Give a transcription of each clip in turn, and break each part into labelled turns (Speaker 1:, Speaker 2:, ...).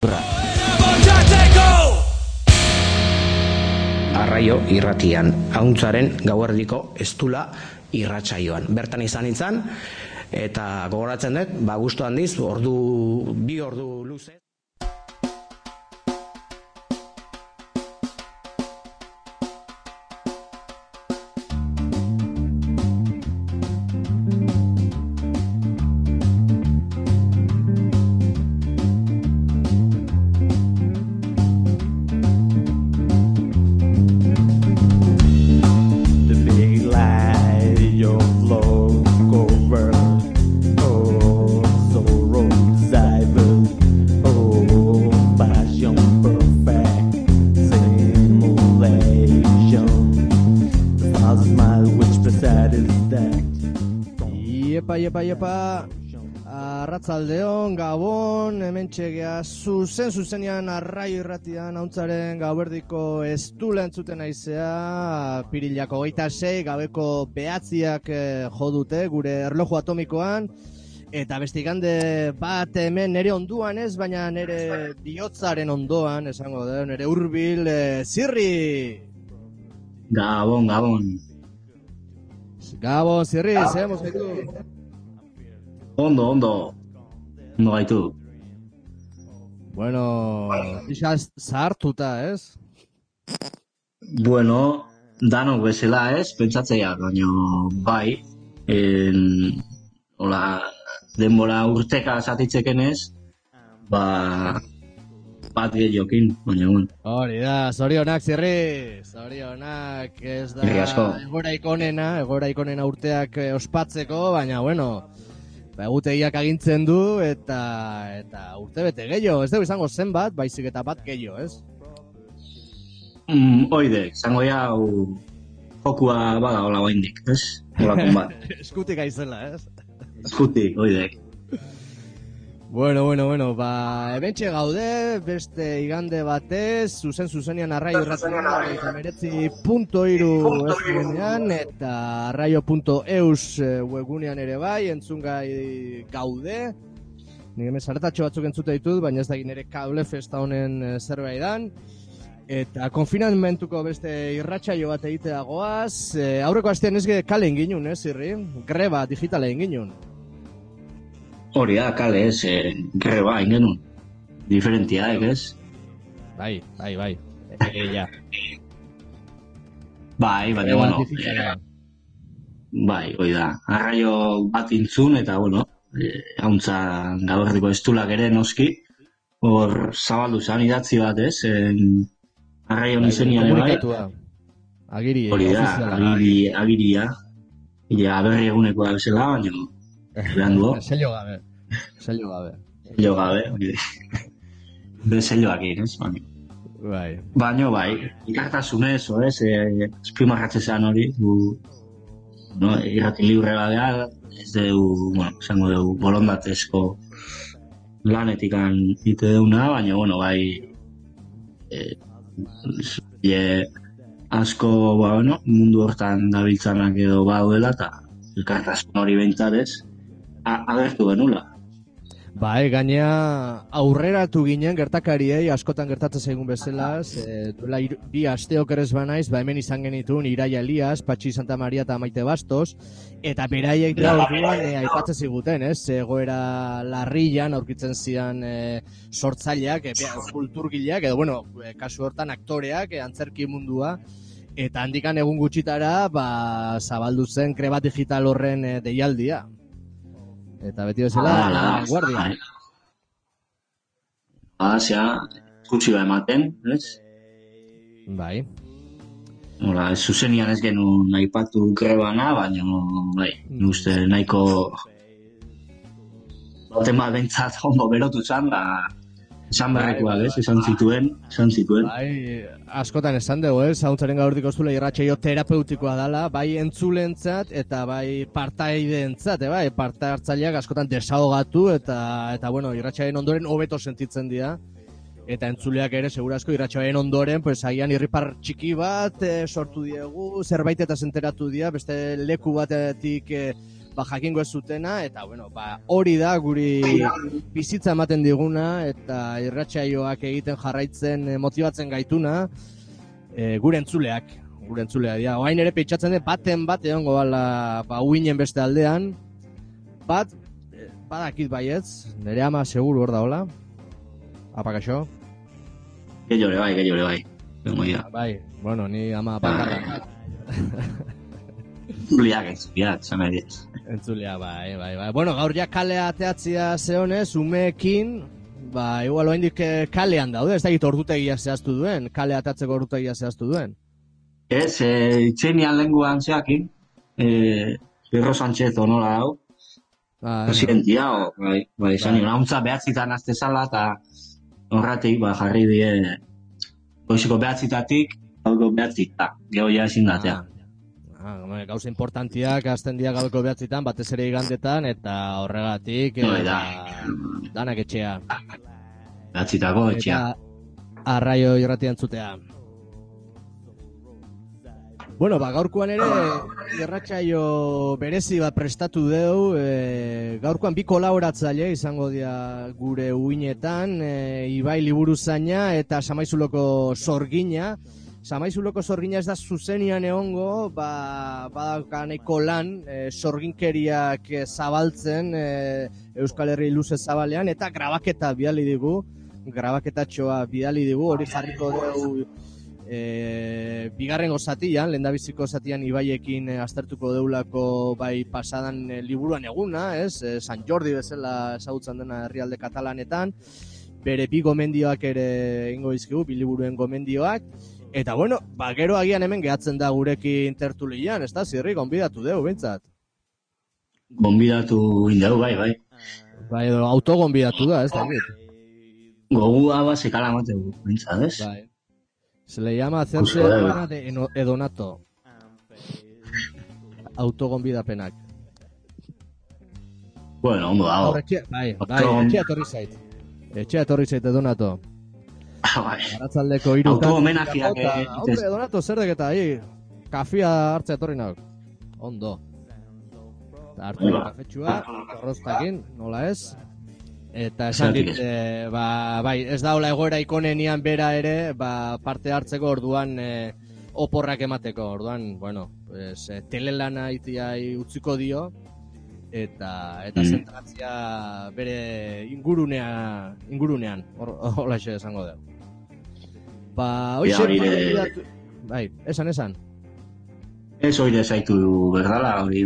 Speaker 1: kultura. Arraio irratian, ahuntzaren gauerdiko estula irratsaioan. Bertan izan, eta gogoratzen dut, gustu handiz, bi ordu luze.
Speaker 2: Iepa, arratzaldeon, gabon, hementxegea, zuzenean arraio irratian, ahuntzaren gauerdiko estula entzuten aizea, pirilako 26, gabeko 9 jo dute, gure erloju atomikoan, eta bestigande bat hemen nere onduan ez, baina nere bihotzaren ondoan, esango da, nere hurbil, Zirri!
Speaker 3: Gabon.
Speaker 2: Gabon, Zirri, zehemos gaitu.
Speaker 3: Ondo gaitu.
Speaker 2: Bueno, pixaz zahartuta, ez?
Speaker 3: Bueno, danok bezala, ez? Pentsatzea, baina bai. Hola, denbora urteka zatitzeken ez, bat gehiokin, baina egun.
Speaker 2: Hori da, zorionak, Zirri! Zorionak, ez da egora ikonena urteak ospatzeko, baina, bueno, egutegiak agintzen du, eta urte bete gehiago, ez dugu izango zenbat, baizik eta bat gehiago, ez?
Speaker 3: Oide, izango jokua bada hola oindik, ez? Holakon bat.
Speaker 2: Eskutik aizela, ez?
Speaker 3: Eskutik, oidek.
Speaker 2: Bueno, ebentxe gaude, beste igande batez, zuzenean arraio irratian, eta meretzi.3 eskunean, eta arraio.eus webunean ere bai, entzungai gaude. Nik hemen zaretatxo batzuk entzute ditut, baina ez da nire kable festa honen zerbait dan. Eta konfinamentuko beste irratsaio bat egitea goaz, aurreko astean ez kale inginun, ez, Zirri? Greba digitala inginun.
Speaker 3: Hori da, kale ez, greba ingenun. Diferentia, ez?
Speaker 2: Bai. Ja.
Speaker 3: Bai, bueno. Bai, hori da. Arraio bat intzun, eta, bueno, hauntza gauerdiko estulak ere noski. Hor, zabaldu zan idatzi bat, ez? Arraio nizenian, bai.
Speaker 2: Agiria.
Speaker 3: Hori da, agiria. Ja, berri egunekoa bezala, baina...
Speaker 2: Sello gabe.
Speaker 3: Be selloakin, ez?
Speaker 2: Bai.
Speaker 3: Baina, bai, ikartasunez, ez? Espimarratzean hori, irrati libre badea, ez dugu, esango dugu, borondatezko lanetikan ite deuna, baina, bueno, bai, asko, mundu hortan dabiltzanak edo baudela, eta ikartasun hori behintzatez, agertu genula.
Speaker 2: Bai, gainea aurreratu ginen gertakariei askotan gertatzen zaigun bezala, duela 2 aste okerrez banaiz, hemen izan genitun Iraia Elias, Patxi Santa Maria eta Maite Bastos, eta beraiek da orduan aipatzen ziguten, egoera larrian aurkitzen zidan sortzaileak, kulturgileak, edo bueno, kasu hortan aktoreak, antzerki mundua, eta handikan egun gutxitara, zabaldu zen greba digital horren deialdia. Eta beti bezala, guardia.
Speaker 3: Gutxi ba ematen, ez?
Speaker 2: Bai.
Speaker 3: Hola, zuzenian ez genuen aipatu grebana, baina, bai, uste nahiko baten bat bentsat ondo berotu zan, esan berrekoa, ez? Esan zituen.
Speaker 2: Bai, askotan esan dugu, Ahuntzaren gauerdiko estula irratsaio terapeutikoa dela, bai entzulentzat eta bai partaideentzat, bai, parte hartzaileak askotan desahogatu eta bueno, irratsaioen ondoren hobeto sentitzen dira. Eta entzuleak ere, segurazko, irratsaioen ondoren, pues, agian irripar txiki bat sortu diegu, zerbait eta enteratu dira, beste leku batetik jakingo ez zutena, eta bueno, hori da guri bizitza ematen diguna, eta irratsaioak egiten jarraitzen motibatzen gaituna, gure entzuleak dira. Orain ere pentsatzen dut baten bat egongo bala uinen beste aldean. Badakit baietz, nire ama seguru hor da hola. Apakaxo?
Speaker 3: Gehiore bai.
Speaker 2: Bai, bueno, ni ama bakarra.
Speaker 3: Entzuliak, zame diez.
Speaker 2: Entzuliak, bai. Bueno, gaur ja kalea ateatzia zehonez, umeekin, igual oaindik kalean daude, ez dakit ordutegia zehaztu duen, kale atatzeko ordutegia zehaztu duen.
Speaker 3: Ez, itxenian lenguan zeakin, Pirro Sánchez onola dau, presidentia, bai, izan nio, nauntza behatzitan azte zala, eta horratik, jarri die, goiziko behatzitatik, gauko behatzita, geho ja ezin datea.
Speaker 2: Gauza importantiak azten dia gauko behatzitan, batez ere igandetan, eta horregatik, danak etxea.
Speaker 3: Behatzitako etxea.
Speaker 2: Eta arraio irratian zutea. Bueno, gaurkoan ere irratsaio berezi bat prestatu deu, gaurkoan bi kolaboratzaile izango dira gure uinetan, Ibai Liburuzaina eta Samaizuloko Sorgina. Samaizuloko Sorgina ez da zuzenian egongo, badaukaneko lan, sorginkeriak zabaltzen Euskal Herri luze zabalean, eta grabaketatxoa bidali digu, hori jarriko dugu bigarrengo zatian, lehendabiziko zatian Ibaiekin aztertuko deulako bai pasadan liburuan eguna, San Jordi bezala ezagutzen dena herrialde katalanetan, bere bi gomendioak ere ingo dizkigu, bi liburuen gomendioak, eta bueno, gero agian hemen gehatzen da gurekin tertulian, ez da, Zirri, gonbidatu deu, bintzat?
Speaker 3: Gonbidatu indau, bai.
Speaker 2: Bai, edo autogonbidatu da, ez da,
Speaker 3: Gogua sekala mateu, bintzat, ez?
Speaker 2: Bai. Se le llama hacerse de edonato. Autogonbidapenak.
Speaker 3: Bueno, ondo dago.
Speaker 2: Bai, etxea etorri zait edonato.
Speaker 3: Bai.
Speaker 2: Aratzaldeko 3.
Speaker 3: Auto-homenajeak.
Speaker 2: Hombre, edonato, zer deketa, kafia hartzea etorri nauk. Ondo. Hartu kafetxua, arroztakin, nola ez? Eta esan dit, bai, ez daula egoera ikonenian bera ere, parte hartzeko orduan oporrak emateko, orduan, bueno, telelana itiai utziko dio, eta zentratzia bere ingurunean, hola xe esango dugu. Hoxe, bai, esan.
Speaker 3: Ez oire zaitu berdala, hori.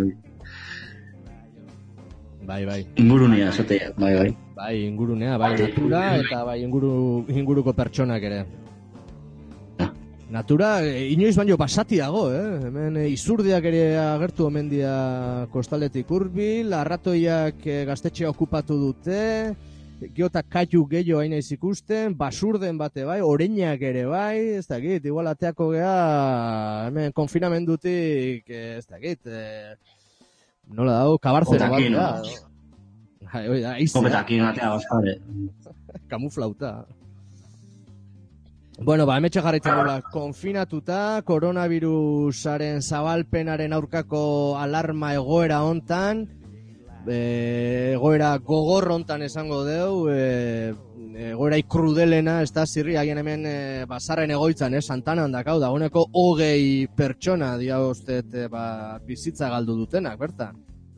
Speaker 2: Bai.
Speaker 3: Ingurunea, zotea, bai.
Speaker 2: Bai, ingurunea, bai, natura eta bai inguruko pertsonak ere. Natura, inoiz baino basati dago, Hemen izurdiak ere agertu omen dia kostaletik hurbil, arratoiak gaztetxea okupatu dute, geota kaiu gehiago hainaiz ikusten, basurden bate bai, oreinak ere bai, ez dakit, igual ateako gea, hemen konfinamendutik, ez dakit, nola dago, kabarzera bat da.
Speaker 3: Kopetakin atea oskare.
Speaker 2: Kamuflauta. Bueno, emetxe jarraitzen dula, konfinatuta, koronavirusaren zabalpenaren aurkako alarma egoera hontan, egoera gogor hontan esango deu, egoera ikrudelena, ez da Zirri, haien hemen bazarren egoitzan, Santanan dakau, dagoeneko 20 pertsona, diauztet, bizitza galdu dutenak, bertan.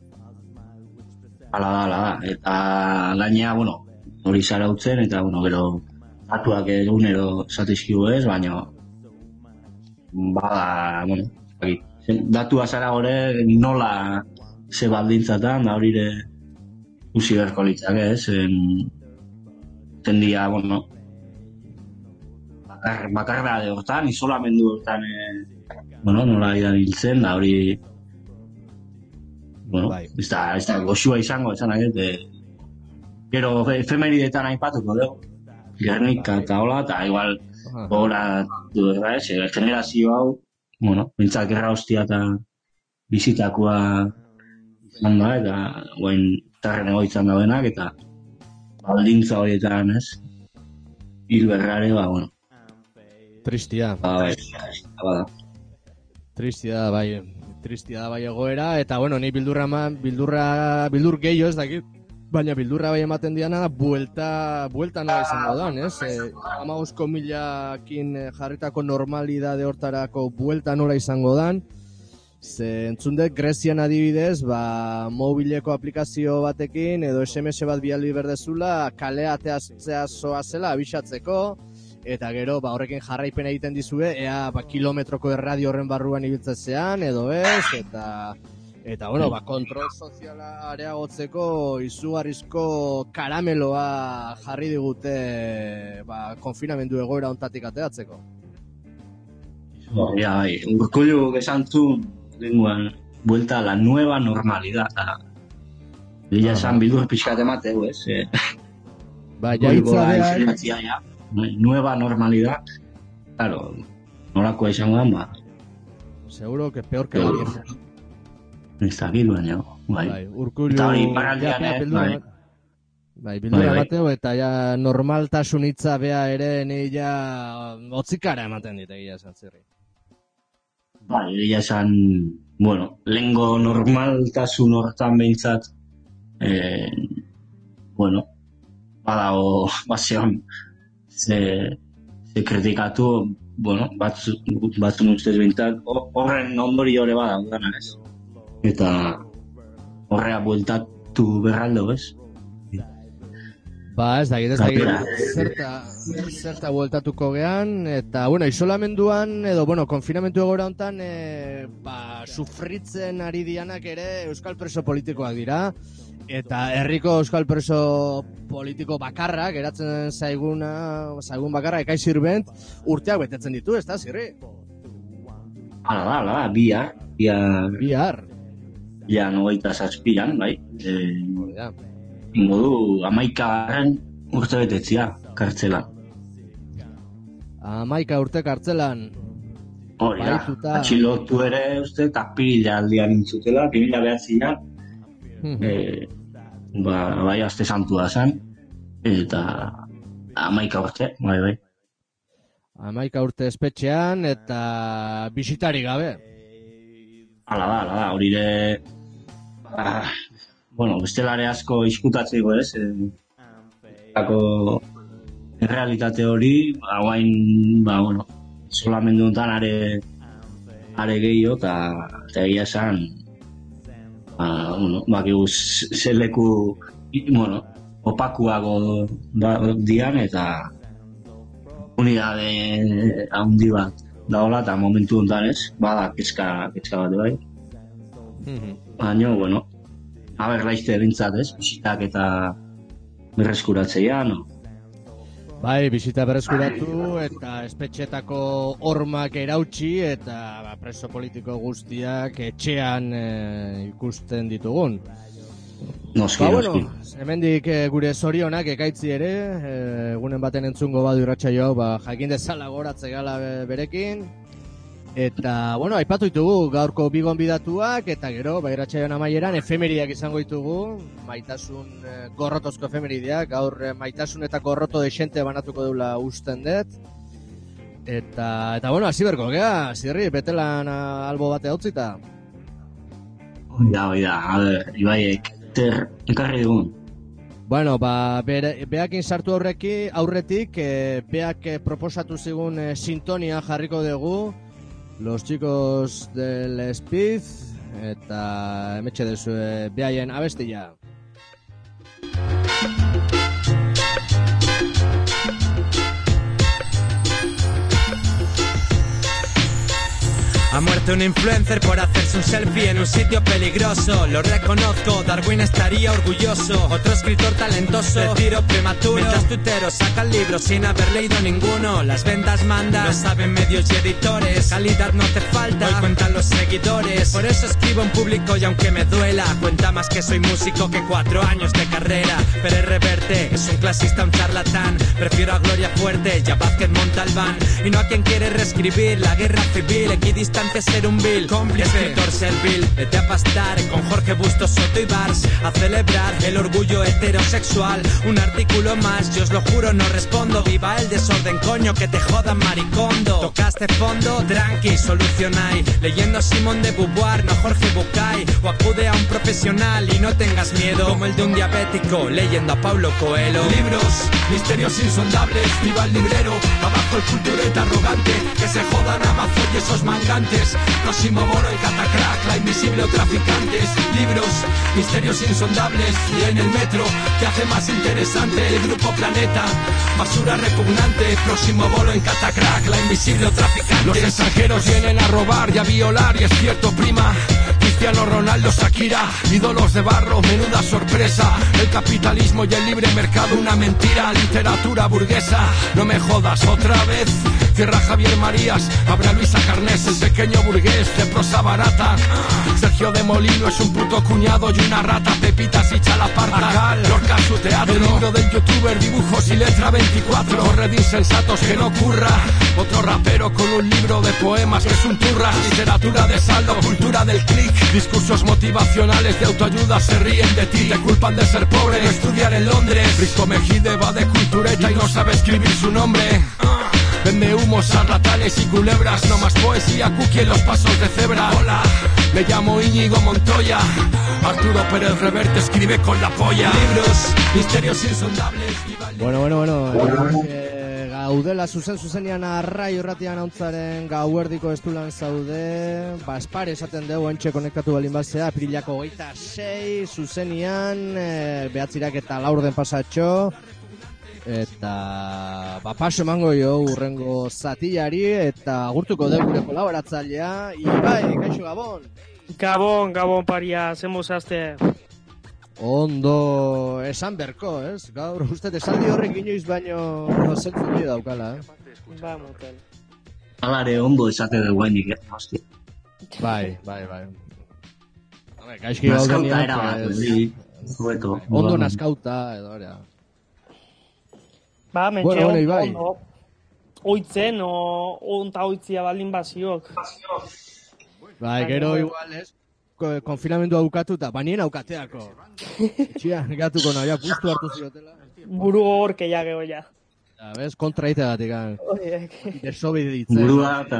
Speaker 3: Hala, eta gainea, hori zarautzen, eta, gero, datuak egunero zatizkigu ez, baina, datua zara gore nola ze baldintzatan, da hori ere usi berko litzak ez, zendia, bakarra de hortan, isolamendu hortan, nola idan hiltzen, da hori, ez da goxua izango, gero efemeridetan aipatuko dugu, Gernika eta hola, eta igual gora du ez, generazio hau, bintzak gerra hostia eta bizitakoa izan da, eta guain tarren egoitzan daudenak, eta baldintza horietan, ez, hil berrare,
Speaker 2: Tristia.
Speaker 3: Bai.
Speaker 2: Tristia, bai. tristia da bai egoera, eta bueno, ni bildur gehiago ez dakit, baina bildurra bai ematen diana da, buelta nola izango da, ez? 15.000 jarritako normalidade hortarako buelta nola izango dan, ze entzun dut Grezian adibidez, mobileko aplikazio batekin edo SMS bat bialdi berdezula, kalea ateatzea zoazela abisatzeko, eta gero horrekin jarraipen egiten dizue, ea kilometroko erradio horren barruan ibiltzean edo ez, eta bueno, kontrol soziala areagotzeko izugarrizko karameloa jarri digute konfinamendu egoera hontatik ateatzeko.
Speaker 3: Bai, Urkullu esantzun lenguan vuelta a la nueva normalidad. Ella esan bildur pixkat emateu, ez?
Speaker 2: Jaitza
Speaker 3: nueva normalidad. Claro, nolakoa izango da,
Speaker 2: seguro que peor que la vieja.
Speaker 3: Ez dakit baina, bai.
Speaker 2: Urkullu
Speaker 3: eta hori paraldian,
Speaker 2: bildura bateu, eta ja normaltasun hitza bea ere ni ja otzikara ematen dit egia esan zirri.
Speaker 3: Egia esan, bueno, lehengo normaltasun hortan behintzat, bueno, badago, basean, ze kritikatu, bueno, batzun ustez behintzat, horren ondori hori badago dana, ez? Eta horrea bueltatu berraldo, ez?
Speaker 2: Ez dakit, zerta bueltatuko gean, eta, bueno, isolamenduan, edo, bueno, konfinamentu egora hontan, sufritzen ari dianak ere euskal preso politikoak dira, eta herriko euskal preso politiko bakarra, geratzen zaigun bakarra, Ekai Sirbent, urteak betetzen ditu, ez da, Zirri?
Speaker 3: Hala, bihar. Ja, 27an, bai. Ingo du, 11. urte betetzia, kartzelan.
Speaker 2: 11 urte kartzelan.
Speaker 3: Hori da, atxilotu ere uste, eta pirila aldian intzutela, 2009an, bai, azte santua zen, eta 11 urte, bai.
Speaker 2: 11 urte espetxean, eta bisitari gabe.
Speaker 3: Hala da, hori ere, bueno, bestelare asko izkutatzeko, ez? Errealitate hori, guain, bueno, solamendu honetan are gehiago, eta egia esan, bueno, bakigu zeleku, bueno, opakuago dian, eta unidade handi bat daola, eta momentu honetan ez, bada kezka bat bai. Baina, bueno, laizte bintzat ez, bisitak eta berreskuratzeia, no?
Speaker 2: Bai, bisita berreskuratu eta espetxetako hormak erautsi eta preso politiko guztiak etxean ikusten ditugun.
Speaker 3: Noski.
Speaker 2: Hemendik gure zorionak ekaitzi ere, egunen baten entzungo badu irratsaio hau, jakin dezala goratze gala berekin. Eta, bueno, aipatu ditugu gaurko bi gonbidatuak, eta gero, irratsaioan amaieran, efemeriak izango ditugu, maitasun gorrotozko efemerideak, gaur maitasun eta gorroto desente banatuko dula usten dut. Eta bueno, hasi berko, gea, Zirri, betelan albo bate hautzita.
Speaker 3: Oida, a ber, Ibaiek, ekarri dugun.
Speaker 2: Bueno, beakin sartu aurretik, beak proposatu zigun sintonia jarriko dugu, Los Chicos del Speed, eta emetxe dezu behaien abestia.
Speaker 4: Ha muerto un influencer por hacerse un selfie en un sitio peligroso. Lo reconozco, Darwin estaría orgulloso. Otro escritor talentoso, retiro prematuro. Mientras tuiteros sacan libros sin haber leído ninguno. Las ventas mandan, lo saben medios y editores. Calidad no hace falta, hoy cuentan los seguidores. Por eso escribo en público y aunque me duela, cuenta más que soy músico que 4 años de carrera. Pero Reverte es un clasista, un charlatán. Prefiero a Gloria Fuerte y a Vázquez Montalbán. Y no a quien quiere reescribir la guerra civil. Equidistante se ser un vil escritor servil. Vete a pastar con Jorge Bustos, Soto y Bars a celebrar el orgullo heterosexual. Un artículo más, yo os lo juro, no respondo. Viva el desorden, coño, que te jodan, maricondo. Tocaste fondo, tranqui, solucionáis. Leyendo Simón de Beauvoir, no Jorge Bucay. O acude a un profesional y no tengas miedo, como el de un diabético leyendo a Paulo Coelho.
Speaker 5: Libros, misterios insondables, viva el librero. Abajo el cultureta arrogante, que se jodan Amazon y esos mangantes. Próximo bolo y catacrack, la invisible o traficantes. Libros, misterios insondables. Y en el metro, que hace más interesante el grupo Planeta. Basura repugnante, próximo bolo en catacrack, la invisible o traficantes. Los extranjeros vienen a robar y a violar, y es cierto, prima. Cristiano Ronaldo, Shakira, ídolos de barro, menuda sorpresa. El capitalismo y el libre mercado, una mentira. Literatura burguesa, no me jodas otra vez. Cierra Javier Marías, habrá Luisa Carnés, el pequeño burgués de prosa barata. Sergio de Molino es un puto cuñado y una rata. Pepitas y Chalaparta, Lorca su teatro. El libro del youtuber, dibujos y letra 24. Corre de insensatos que no ocurra. Otro rapero con un libro de poemas que es un turra. Literatura de saldo, cultura del click. Discursos motivacionales de autoayuda, se ríen de ti, te culpan de ser pobre, no estudiar en Londres. Risco Mejide va de cultureta y no sabe escribir su nombre. Vende humos, charlatanes y culebras. No más poesía, cookie en los pasos de cebra. Hola, me llamo Íñigo Montoya. Arturo Pérez Reverte escribe con la polla. Libros, misterios insondables.
Speaker 2: Bueno. Gaudela zuzenean arraio irratian hauntzaren gauerdiko estulan zaude. Espare esaten dugu entxe konektatu balin bazea. Apirilako 26 zuzenean, behatzirak eta laurden pasatxo. Eta paso emango jo urrengo zatillari eta agurtuko dugu gure kolaboratzailea. Ibai, kaixo Gabon.
Speaker 6: Gabon paria, zenboz azte.
Speaker 2: Ondo esan berko, ez? Gaur uste esaldi horrek inoiz baino zentzu bide daukala,
Speaker 6: Ba, motel.
Speaker 3: Alare ondo esate dugu hainik, hostia.
Speaker 2: Bai. Gaizki gauden ondo naskauta, edo, ora.
Speaker 6: Ba, mentxe
Speaker 2: Ibai.
Speaker 6: ondo. Oitzen, onta oitzia baldin baziok.
Speaker 2: Bai, gero igual, ez? Konfinamendua bukatu eta banien aukateako. Etxia, negatuko nahi, puztu hartu ziotela.
Speaker 6: Buru gorke ja geho ja.
Speaker 2: Ja, bez, kontra itegatik, desobide ditzen.
Speaker 3: Burua eta...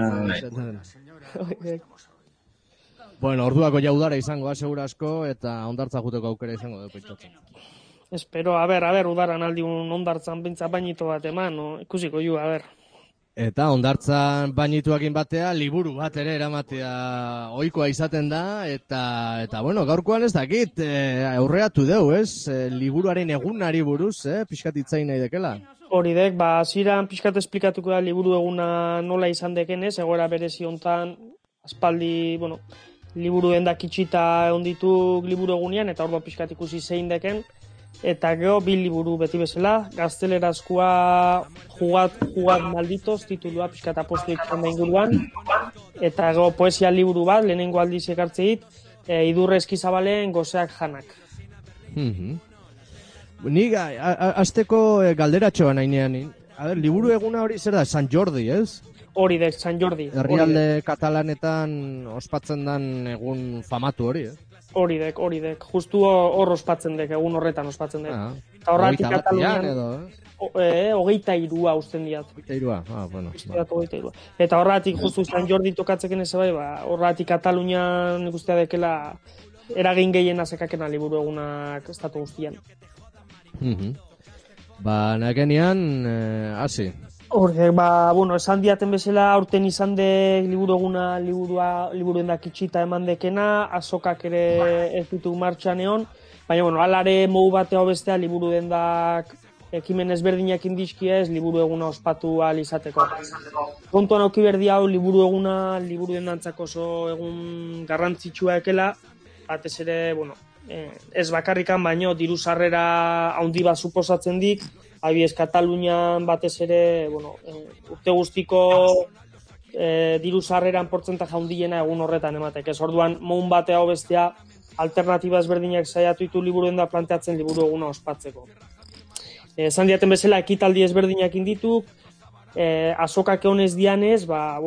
Speaker 2: Bueno, orduako jaudara izango, segura asko, eta ondartza juteko aukera izango dugu pentsatzen.
Speaker 6: Espero, a ber, udaran aldi un ondartzan bintza bainito bat eman, no? Ikusiko ju, a ber.
Speaker 2: Eta ondartzan bainituakin batea, liburu bat ere eramatea ohikoa izaten da, eta bueno, gaurkoan ez dakit, aurreatu deu, ez? Liburuaren egunari buruz, pixkat itzain nahi dekela.
Speaker 6: Hori dek, ziran pixkat esplikatuko da liburu eguna nola izan deken, ez? Egoera berezi hontan, aspaldi, liburu endak itxita ondituk liburu egunean, eta orduan pixkat ikusi zein deken. Eta gero, bi liburu beti bezala, gaztelerazkoa jugat malditos, titulua pixkata postu ikan da inguruan. Eta gero, poesia liburu bat, lehenengo aldiz ekartzeit, Idurre Eskizabalen Goseak Janak.
Speaker 2: Nik, azteko galderatxoa nahi nean. Liburu eguna hori zer da, San Jordi, ez?
Speaker 6: Hori dek, San Jordi.
Speaker 2: Herrialde katalanetan ospatzen den egun famatu hori, ez?
Speaker 6: Hori dek. Justu hor ospatzen dek, egun horretan ospatzen dek. Eta horretik Katalunian... 23 usten diat.
Speaker 2: 23, bueno.
Speaker 6: Eta horretik justu San Jordi tokatzeken ez bai, horretik Katalunian ikustea dekela eragin gehiena zekakena liburu egunak estatu guztian.
Speaker 2: Nakenean, hasi.
Speaker 6: Hori, esan diaten bezala aurten izan dek liburu eguna liburuen dakitxita eman dekena, azokak ere ez ditu martxan egon, baina, alare mogu batea bestea liburu dendak ekimen ezberdinak indizkia ez liburu eguna ospatu ahal izateko. Kontuan auki berdi hau liburu eguna, liburu dendantzako oso egun garrantzitsua ekela, batez ere, ez bakarrikan baino diru sarrera handi bat suposatzen dik, Abiez, Katalunian batez ere, urte guztiko diru sarreran portzentaja handiena egun horretan ematek. Ez orduan, moun batea bestea, alternatiba ezberdinak saiatu ditu liburuen da planteatzen liburu eguna ospatzeko. Esan diaten bezala, ekitaldi ezberdinak inditu, azokak egonez dianez,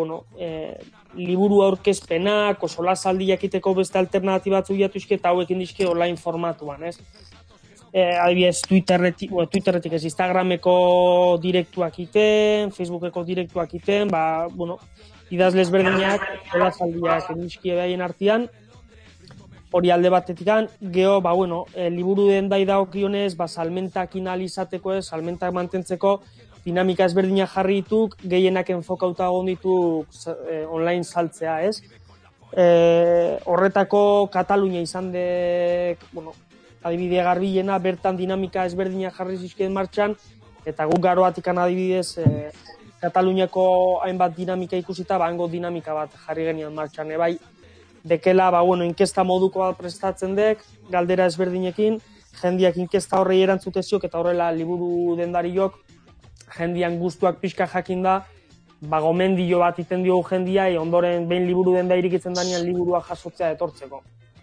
Speaker 6: liburu aurkezpenak, solasaldi jakiteko beste alternatiba batzu bilatu izke, eta hauekin dizke online formatuan, ez? Adibidez, Twitterretik ez, Instagrameko direktuak iten, Facebookeko direktuak iten, idazle ezberdinak, solasaldiak dizkie behaien artean, hori alde batetikan, geho, liburu den dai dagokionez, salmentak inalizateko ez, salmentak mantentzeko, dinamika ezberdinak jarri dituk, gehienak enfokauta egon ditu online saltzea, ez? Horretako Katalunia izan dek, adibide garbilena, bertan dinamika ezberdinak jarri zizkien martxan, eta guk garoatikan adibidez, Kataluniako hainbat dinamika ikusita, hango dinamika bat jarri genian martxan, bai, dekela, inkesta moduko bat prestatzen dek, galdera ezberdinekin, jendiak inkesta horrei erantzute ziok, eta horrela liburu dendariok, jendian guztuak pixka jakin da, gomendio bat iten diogu jendia, ondoren behin liburu denda irikitzen danean liburua jasotzea etortzeko.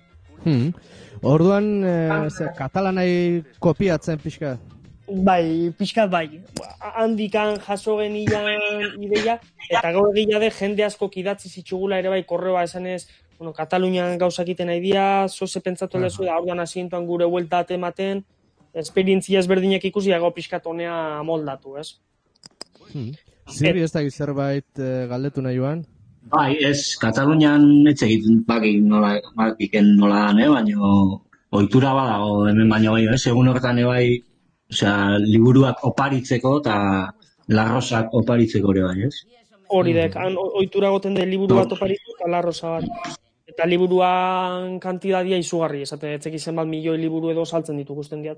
Speaker 2: Orduan, katalanai kopiatzen pixka?
Speaker 6: Bai, pixkat bai. Handikan jaso genian ideia, eta gaur egia de jende asko idatzi zitxugula ere bai korreoa esanez, Katalunian gauzak iten nahi dira, zoze pentsatu lezu, da orduan asientuan gure huelta atematen, esperientzia ezberdinak ikusi, gaur pixkat honea moldatu, ez?
Speaker 2: Ziri ez da zerbait galdetu nahi joan?
Speaker 3: Bai, ez, Katalunian etxe egiten bakiken nola dan, baina ohitura badago hemen baino bai, egun horretan bai, liburuak oparitzeko eta larrosak oparitzeko ere bai, ez?
Speaker 6: Hori dek, ohitura goten den liburu bat oparitzeko eta larrosa bat. Eta liburuan kantidadia izugarri, esate, etzeki zenbat milioi liburu edo saltzen ditu guztien diat.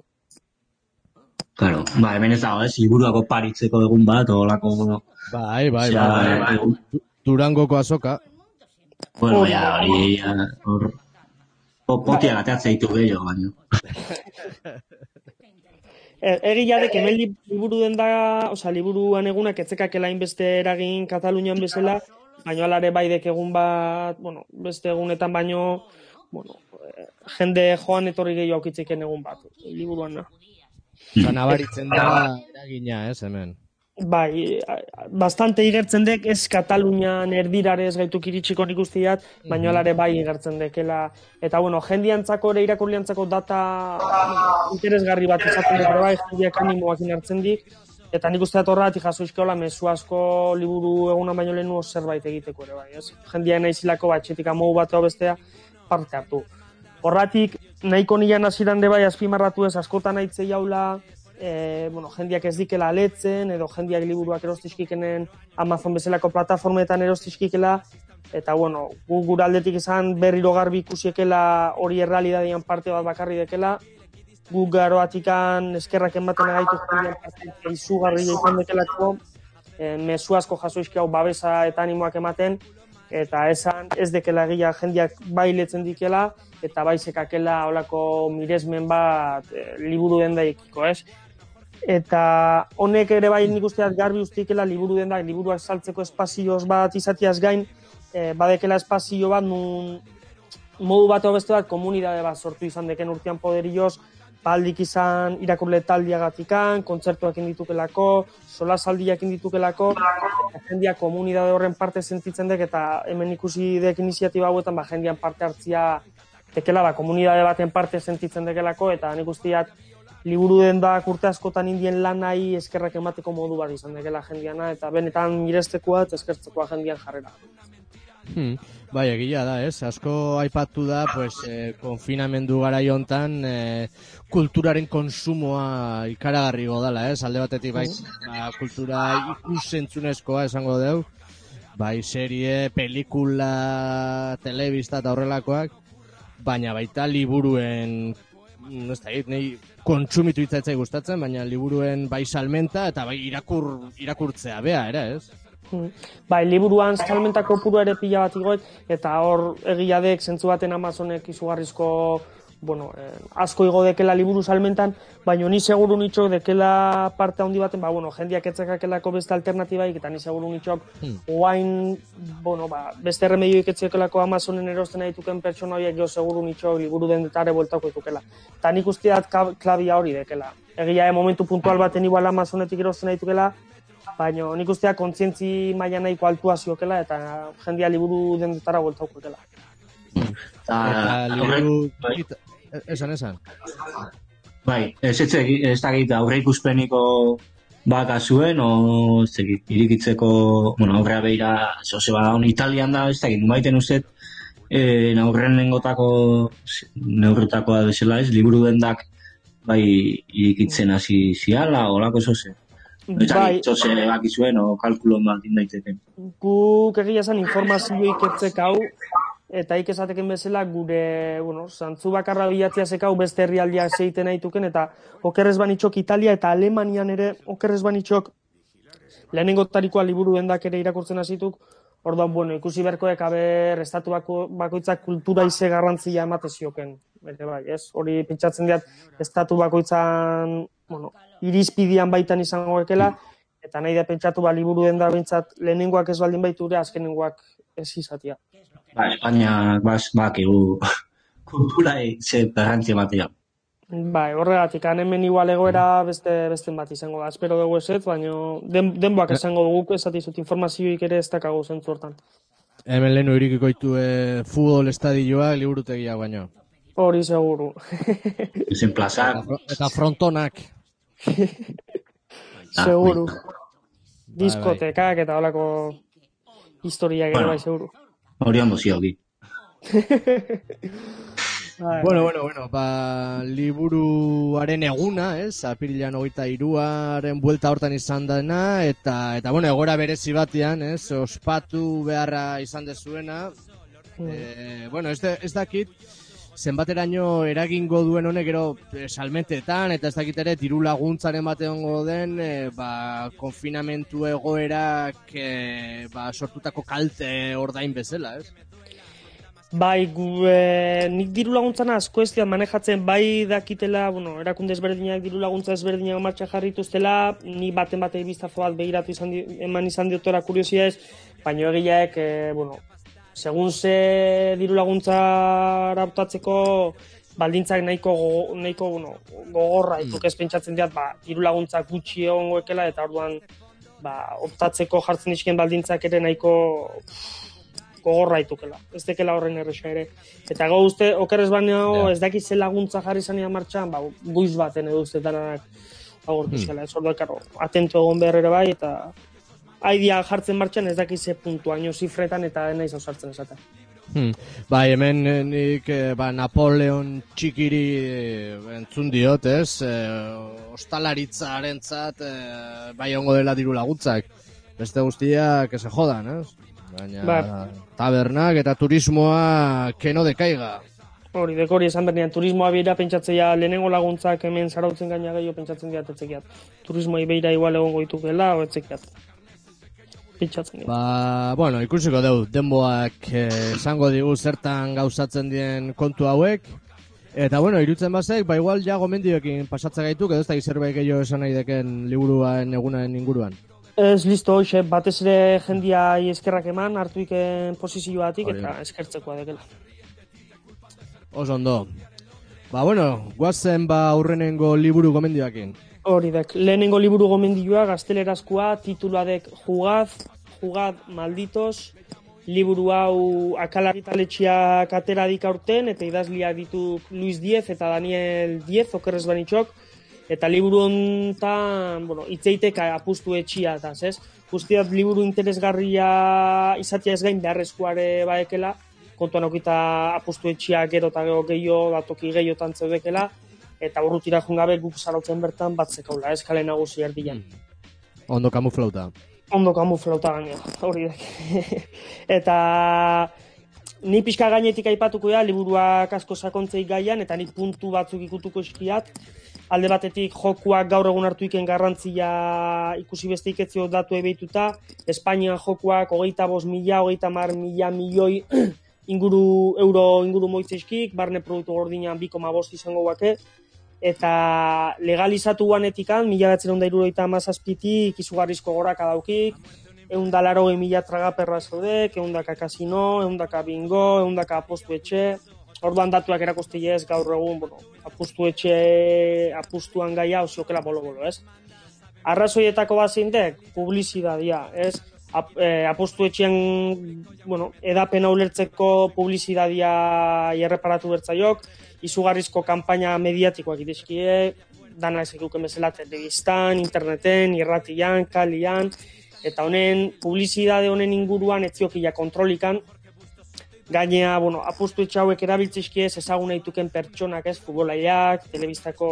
Speaker 3: Claro, hemen ez dago, ez, liburuak oparitzeko egun bat, olako...
Speaker 2: Bai. Durangoko azoka.
Speaker 3: Bueno, hor... Potia gateatzea ditu gehiago, baina.
Speaker 6: Egia dek, hemen liburu den da, liburuan egunak etzekakela inbeste eragin Katalunian bezala, baina alare bai dek egun bat, beste egunetan baino, jende joan etorri gehiago aukitzeken egun bat, liburuan na.
Speaker 2: Nabaritzen da eragina, ez, hemen?
Speaker 6: Bai, bastante igertzen dek, ez Katalunian erdirarez gaituk iritsiko nik usteat, baina alare bai igertzen dekela. Eta, jendiantzako ere irakurliantzako data interesgarri bat izaten dut, bai, jendiak animoak inartzen dik, eta nik usteat horretik jaso izkeola mezu asko liburu egunan baino lehenu zerbait egiteko ere bai, ez? Jendia nahizilako batxetik amogu bateo bestea parte hartu. Horratik, nahiko nian hasieran de bai azpimarratu ez askotan aitzei jaula, jendiak ez dikela aletzen, edo jendiak liburuak erostizkikenen Amazon bezalako plataformetan erostizkikela, eta gu gure aldetik izan berriro garbi ikusiekela hori errealidadian parte bat bakarri dekela, gu garoatikan eskerrak ematen agaitu jendian parte izugarria izan dekelako, mezu asko jaso izki hau babesa eta animoak ematen, eta esan ez dekela egia jendiak bai letzen dikela, eta bai sekakela holako miresmen bat liburu dendaikiko, ez? Eta honek ere bai nik usteat garbi ustikela liburu dendak, liburuak saltzeko espazioz bat izatiaz gain, badekela espazio bat nun modu bat beste bat komunidade bat sortu izan deken urtean poderioz, aldik izan irakurle taldiagatikan, kontzertuak inditukelako, solasaldiak inditukelako, jendia komunidade horren parte sentitzen dek, eta hemen ikusi dek iniziatiba hauetan, jendian parte hartzia dekela, komunidade baten parte sentitzen dekelako, eta nik usteat liburu dendak urte askotan indien lanai eskerrak emateko modu bat izan dekela jendiana, eta benetan mirestekoa eta eskertzekoa jendian jarrera.
Speaker 2: Bai, egia da, ez? Asko aipatu da, konfinamendu garai hontan kulturaren konsumoa ikaragarri godala, ez? Alde batetik bai, kultura ikusentzunezkoa esango deu, bai, serie, pelikula, telebista eta horrelakoak, baina baita liburuen, ez da, nahi kontsumitu itzaitzai gustatzen, baina liburuen bai salmenta eta bai irakurtzea bea, era, ez?
Speaker 6: Bai, liburuan salmentako puru ere pila bat igoet, eta hor egia dek zentzu baten Amazonek izugarrizko, asko igo dekela liburu salmentan, baina ni seguru nitxok dekela parte handi baten, jendiak etzekakelako beste alternatibaik, eta ni seguru nitxok oain, beste remedioik etzekelako Amazonen erosten dituken pertsona horiek jo seguru nitxok liburu dendetare bueltako ditukela. Eta nik usteat klabia hori dekela. Egia momentu puntual baten igual Amazonetik erosten ditukela, baina nik ustea kontzientzi maila nahiko altua ziokela eta jendia liburu dendetara bueltaukela.
Speaker 2: Eta liburu... Esan.
Speaker 3: Bai, ez dakit aurre ikuspeniko baka zuen, o ez dakit, irikitzeko, aurrea behira, zoze bada, Italian da, ez dakit, baiten uzet, neurrutakoa bezala ez, liburu dendak, bai, irikitzen hasi ziala, olako zoze. Ez dakit, zoze baki zuen, o kalkulon bat indaiteken.
Speaker 6: Guk egia zen informazioik etzek hau, eta esateken bezala gure, zantzu bakarra bilatzia zekau beste herrialdiak zeiten aituken, eta okerrez banitxok Italia eta Alemanian ere okerrez banitxok lehenengo tarikoa liburu dendak ere irakurtzen hasituk, orduan, ikusi berkoek aber estatu bakoitzak kultura ize garrantzia emate zioken. Bai, ez? Hori pentsatzen diat estatu bakoitzan, irizpidian baitan izango ekela, eta nahi da pentsatu liburu dendak bintzat lehenengoak ez baldin baitu ere, azkenengoak ez izatia.
Speaker 3: Espainia bakigu kultura ze garrantzia batea.
Speaker 6: Bai, horregatik, hemen igual egoera beste bat izango da. Espero dugu eset, baina denboak esango dugu esatizut informazioik ere ez dakago zentzu hortan.
Speaker 2: Hemen lehenu irikiko itu futbol estadioa liburutegia baino.
Speaker 6: Hori seguru.
Speaker 3: Ezen plazak.
Speaker 2: Eta frontonak.
Speaker 6: Seguru. Diskotekak eta holako historiak ere bai seguru.
Speaker 3: Hori ondo ziogi.
Speaker 2: Bueno, liburuaren eguna, apirilean 23aren buelta hortan izan dena, eta egora berezi batean, ospatu beharra izan dezuena. Ez dakit, zenbateraino eragingo duen honek gero salmentetan, eta ez dakit ere diru laguntzaren bateango den, konfinamentu egoerak sortutako kalte ordain bezala, ez?
Speaker 6: Bai, nik diru laguntzana asko ez diat manejatzen, bai dakitela, erakunde ezberdinak diru laguntza ezberdinak martxan jarrituztela, ni baten bistazo bat begiratu eman izan diotora kuriosia ez, baina egileak, segun ze diru laguntzara optatzeko baldintzak nahiko gogorra, ituk ez pentsatzen diat, diru laguntzak gutxi egongo ekela, eta orduan optatzeko jartzen dizken baldintzak ere nahiko gogorra itukela, ez dekela horren erresa ere. Eta gau uste, okerrez baino ez dakiz ze laguntza jarri zania martxan, buiz baten edo uste daranak agortu zela, ez orduak, atento egon behar ere bai, eta haidia jartzen martxan ez dakiz ze puntuaino zifretan eta nahi zauzartzen esaten.
Speaker 2: Bai, hemen nik Napoleon txikiri entzun diot, ez? Ostalaritzaarentzat bai ongo dela diru laguntzak. Beste guztiak se jodan, ez? Baina tabernak eta turismoa keno dekaiga.
Speaker 6: Hori esan bernean, turismoa beira pentsatzea lehenengo laguntzak hemen zarautzen gaina gehiago pentsatzen diat etzekiat. Turismoa beira igual egongo ditukela o etzekiat. Pentsatzen diat.
Speaker 2: Ikusiko dugu, denboak esango digu zertan gauzatzen dien kontu hauek. Eta irutzen bazek, igual ja gomendioekin pasatzen gaituk, edo ez da zerbait gehiago esan nahi deken liburuan egunaren inguruan.
Speaker 6: Ez listo, hoxe, batez ere jendia eskerrak eman, hartuiken posizioatik eta eskertzekoa dekela.
Speaker 2: Oso ondo. Guazen aurrenengo liburu gomendioakin.
Speaker 6: Hori dek, lehenengo liburu gomendioa, gaztelerazkoa, titulua dek Jugad malditos, liburu hau Akal argitaletxeak ateradik aurten, eta idazliak ditu Luis Diez eta Daniel Diez, okerrez banitxok, eta liburu hontan, hitzeitek apustu etxia, eta ez? Guztiak liburu interesgarria izatea ez gain beharrezkoare baekela, kontuan aukita apustu etxia gero eta gehiago, datoki gehiotan zeudekela, eta urrutira jungabe guk zarautzen bertan bat zekaula, ez kale nagusi erdian.
Speaker 2: Ondo kamuflauta.
Speaker 6: Ondo kamuflauta gainea, hori dek. Eta ni pixka gainetik aipatuko da, liburuak asko sakontzei gaian, eta ni puntu batzuk ikutuko eskiat. Alde batetik jokuak gaur egun hartuiken garrantzia ikusi beste iketzio datu ebeituta. Espainian jokuak 25.000 milioi euro inguru moitzeskik, barne produktu gordinan 2,5 izango guake. Eta legalizatu guanetikan, 1977tik izugarrizko goraka daukik, 180.000 tragaperra zaudek, 100 kasino, 100 bingo, 100 apostu etxe. Orduan datuak erakusti ez gaur egun, apustu etxe, apustuan gaia osiokela bolo-bolo, ez? arrazoietako bat zeindek, publizidadia, ez? Apostu etxean, edapena ulertzeko publizidadia erreparatu bertzaiok, izugarrizko kanpaina mediatikoak idezkie, dana ezekuken bezala telebistan, interneten, irratian, kalian, eta honen, publizidade honen inguruan etziokila kontrolikan, gainea, apostu etxe hauek erabiltzizkiez ezaguna dituken pertsonak, ez, futbolaiak, telebistako,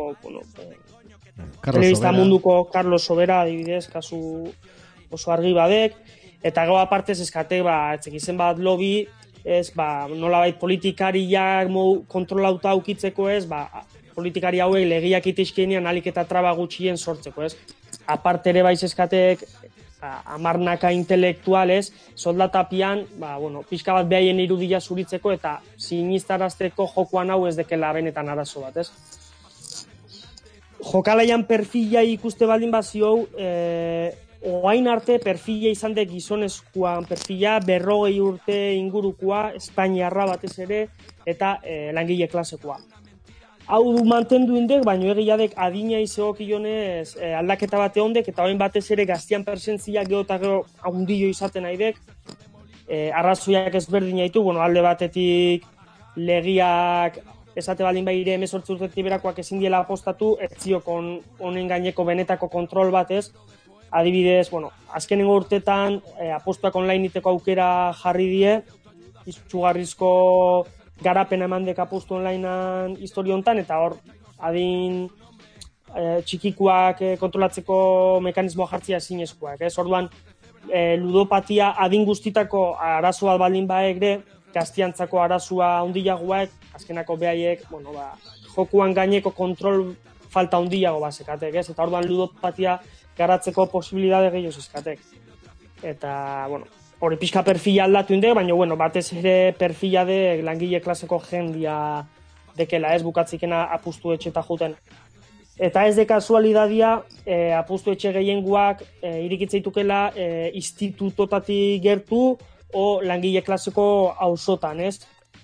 Speaker 6: telebista munduko Carlos Sobera, adibidez, kasu oso argi badek, eta gau apartez eskate, etzekizen bat lobby, ez, nolabait politikariak kontrolauta aukitzeko, ez, politikari hauek legiak itizkienean alik eta traba gutxien sortzeko, ez. Aparte ere baiz eskatek, amarnaka intelektualez, soldatapian, pixka bat behaien irudia zuritzeko eta sinistarazteko jokuan hau ez dekela benetan arazo bat, ez. Jokalaian perfila ikuste baldin bazio, oain arte perfila izan dek gizonezkoan, perfila 40 urte ingurukua, Espainiarra batez ere, eta langile klasekoa. Hau mantendu indek, baino egiadek adina izeok ionez aldaketa bate hondek, eta oain batez ere gaztian presentzia geho eta geho haundio izaten naidek, arrazoiak ezberdina ditu, alde batetik legiak esate baldin behire 18 urtetik berakoak ezin diela apostatu, etziok honen gaineko benetako kontrol batez, adibidez, azkenengo urtetan apostuak online iteko aukera jarri die, izugarrizko garapena eman dek apostu onlinean historio hontan, eta hor adin txikikuak kontrolatzeko mekanismoa jartzia ezinezkoak. Orduan, ludopatia adin guztitako arazoa baldin baegre, gaztiantzako arazoa handiagoak, azkenako behaiek, jokuan gaineko kontrol falta handiago bazekatek, eta orduan ludopatia garatzeko posibilidade gehiago eskatek. Eta, hori pixka perfila aldatu inde, baina, batez ere perfila de langile klaseko jendia dekela, ez bukatzikena apustu etxeta juten. Eta ez de kasualidadia, apustu etxe gehienguak irikitzeitukela institutotatik gertu o langile klaseko auzotan, ez?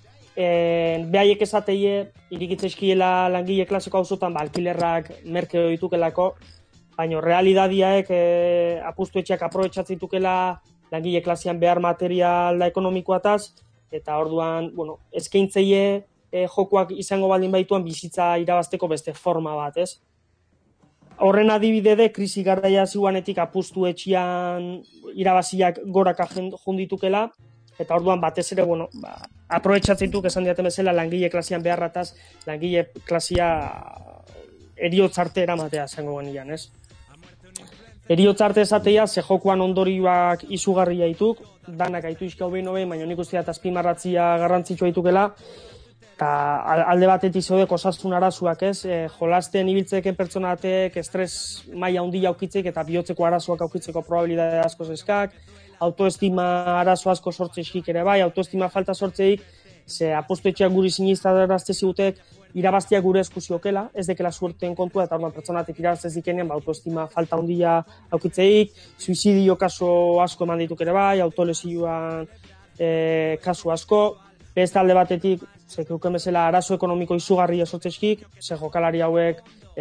Speaker 6: Behaiek esateie, irikitzeizkiela langile klaseko auzotan, alkilerrak merkeo ditukelako, baina realidadiaek apustu etxeak aprobetxatzitukela langile klasean behar material da ekonomikoataz, eta orduan, eskaintzeie jokuak izango baldin baituan bizitza irabazteko beste forma bat, ez? Horren adibide de, krisi garraia ziuanetik apustu etxian irabaziak goraka junditukela, eta orduan batez ere, aprobetxatzituk esan diaten bezala langile klasean beharrataz, langile klasia eriotzarte eramatea zango genian, ez? Eriotzarte esatea, ze jokuan ondorioak izugarria dituk, danak aitu izkau behin hobein, baina nik usteat azpimarratzia garrantzitsua ditukela, eta alde batetik zeudek osasun arazoak, ez? Jolasten ibiltzeken pertsonatek estres maila handia aukitzek eta bihotzeko arazoak aukitzeko probabilidade asko eskak, autoestima arazo asko sortzeik ere bai, autoestima falta sortzeik, ze apostu etxeak guri sinistadarazte ziutek, irabaztia gure eskuziokela, ez dekela suerten kontua, eta orduan pertsonatik irabaztez dikenean, autoestima falta handia aukitzeik, suizidio kaso asko eman dituk ere bai, autolesioan kasu asko, beste alde batetik, zekeuken bezala arazo ekonomiko izugarri esotzeskik, ze jokalari hauek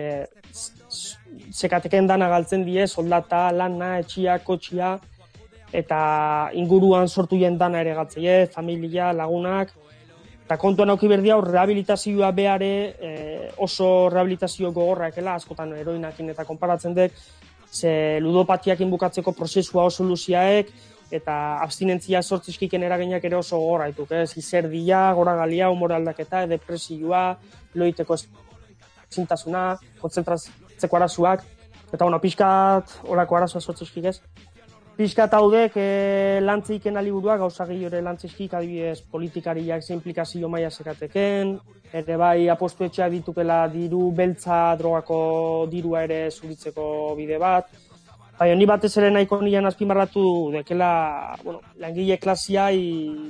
Speaker 6: zekateken dana galtzen die, soldata, lana, etxia, kotxia, eta inguruan sortu jen dana ere galtzeie, familia, lagunak, eta kontuan auki berdia rehabilitazioa behare oso rehabilitazio gogorrakela, askotan heroinakin eta konparatzen dek, ze ludopatiakin bukatzeko prozesua oso luziaek, eta abstinentzia sortzizkiken eraginak ere oso gogorraituk, ez? Izerdia, goragalia, humor aldaketa, depresioa, loiteko ezintasuna, kontzentratzeko arazoak, eta pixkat horako arazoa sortzizkik, ez? Pixkat haudek lantziken aliburua, gauza gehiore lantzizkik, adibidez politikariak ze implikazio maia sekateken, ere bai apostu etxeak ditukela diru beltza drogako dirua ere zuritzeko bide bat. Baina ni batez ere nahiko nian azpimarratu dekela langile klasiai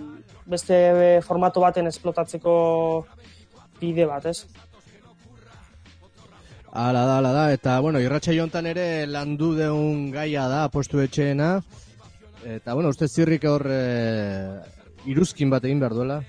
Speaker 6: beste formato baten esplotatzeko bide bat, ez?
Speaker 2: Ala da, eta, irratsaio hontan ere landu deun gaia da apostu etxeena, eta, uste zirrik hor iruzkin bat egin behar duela?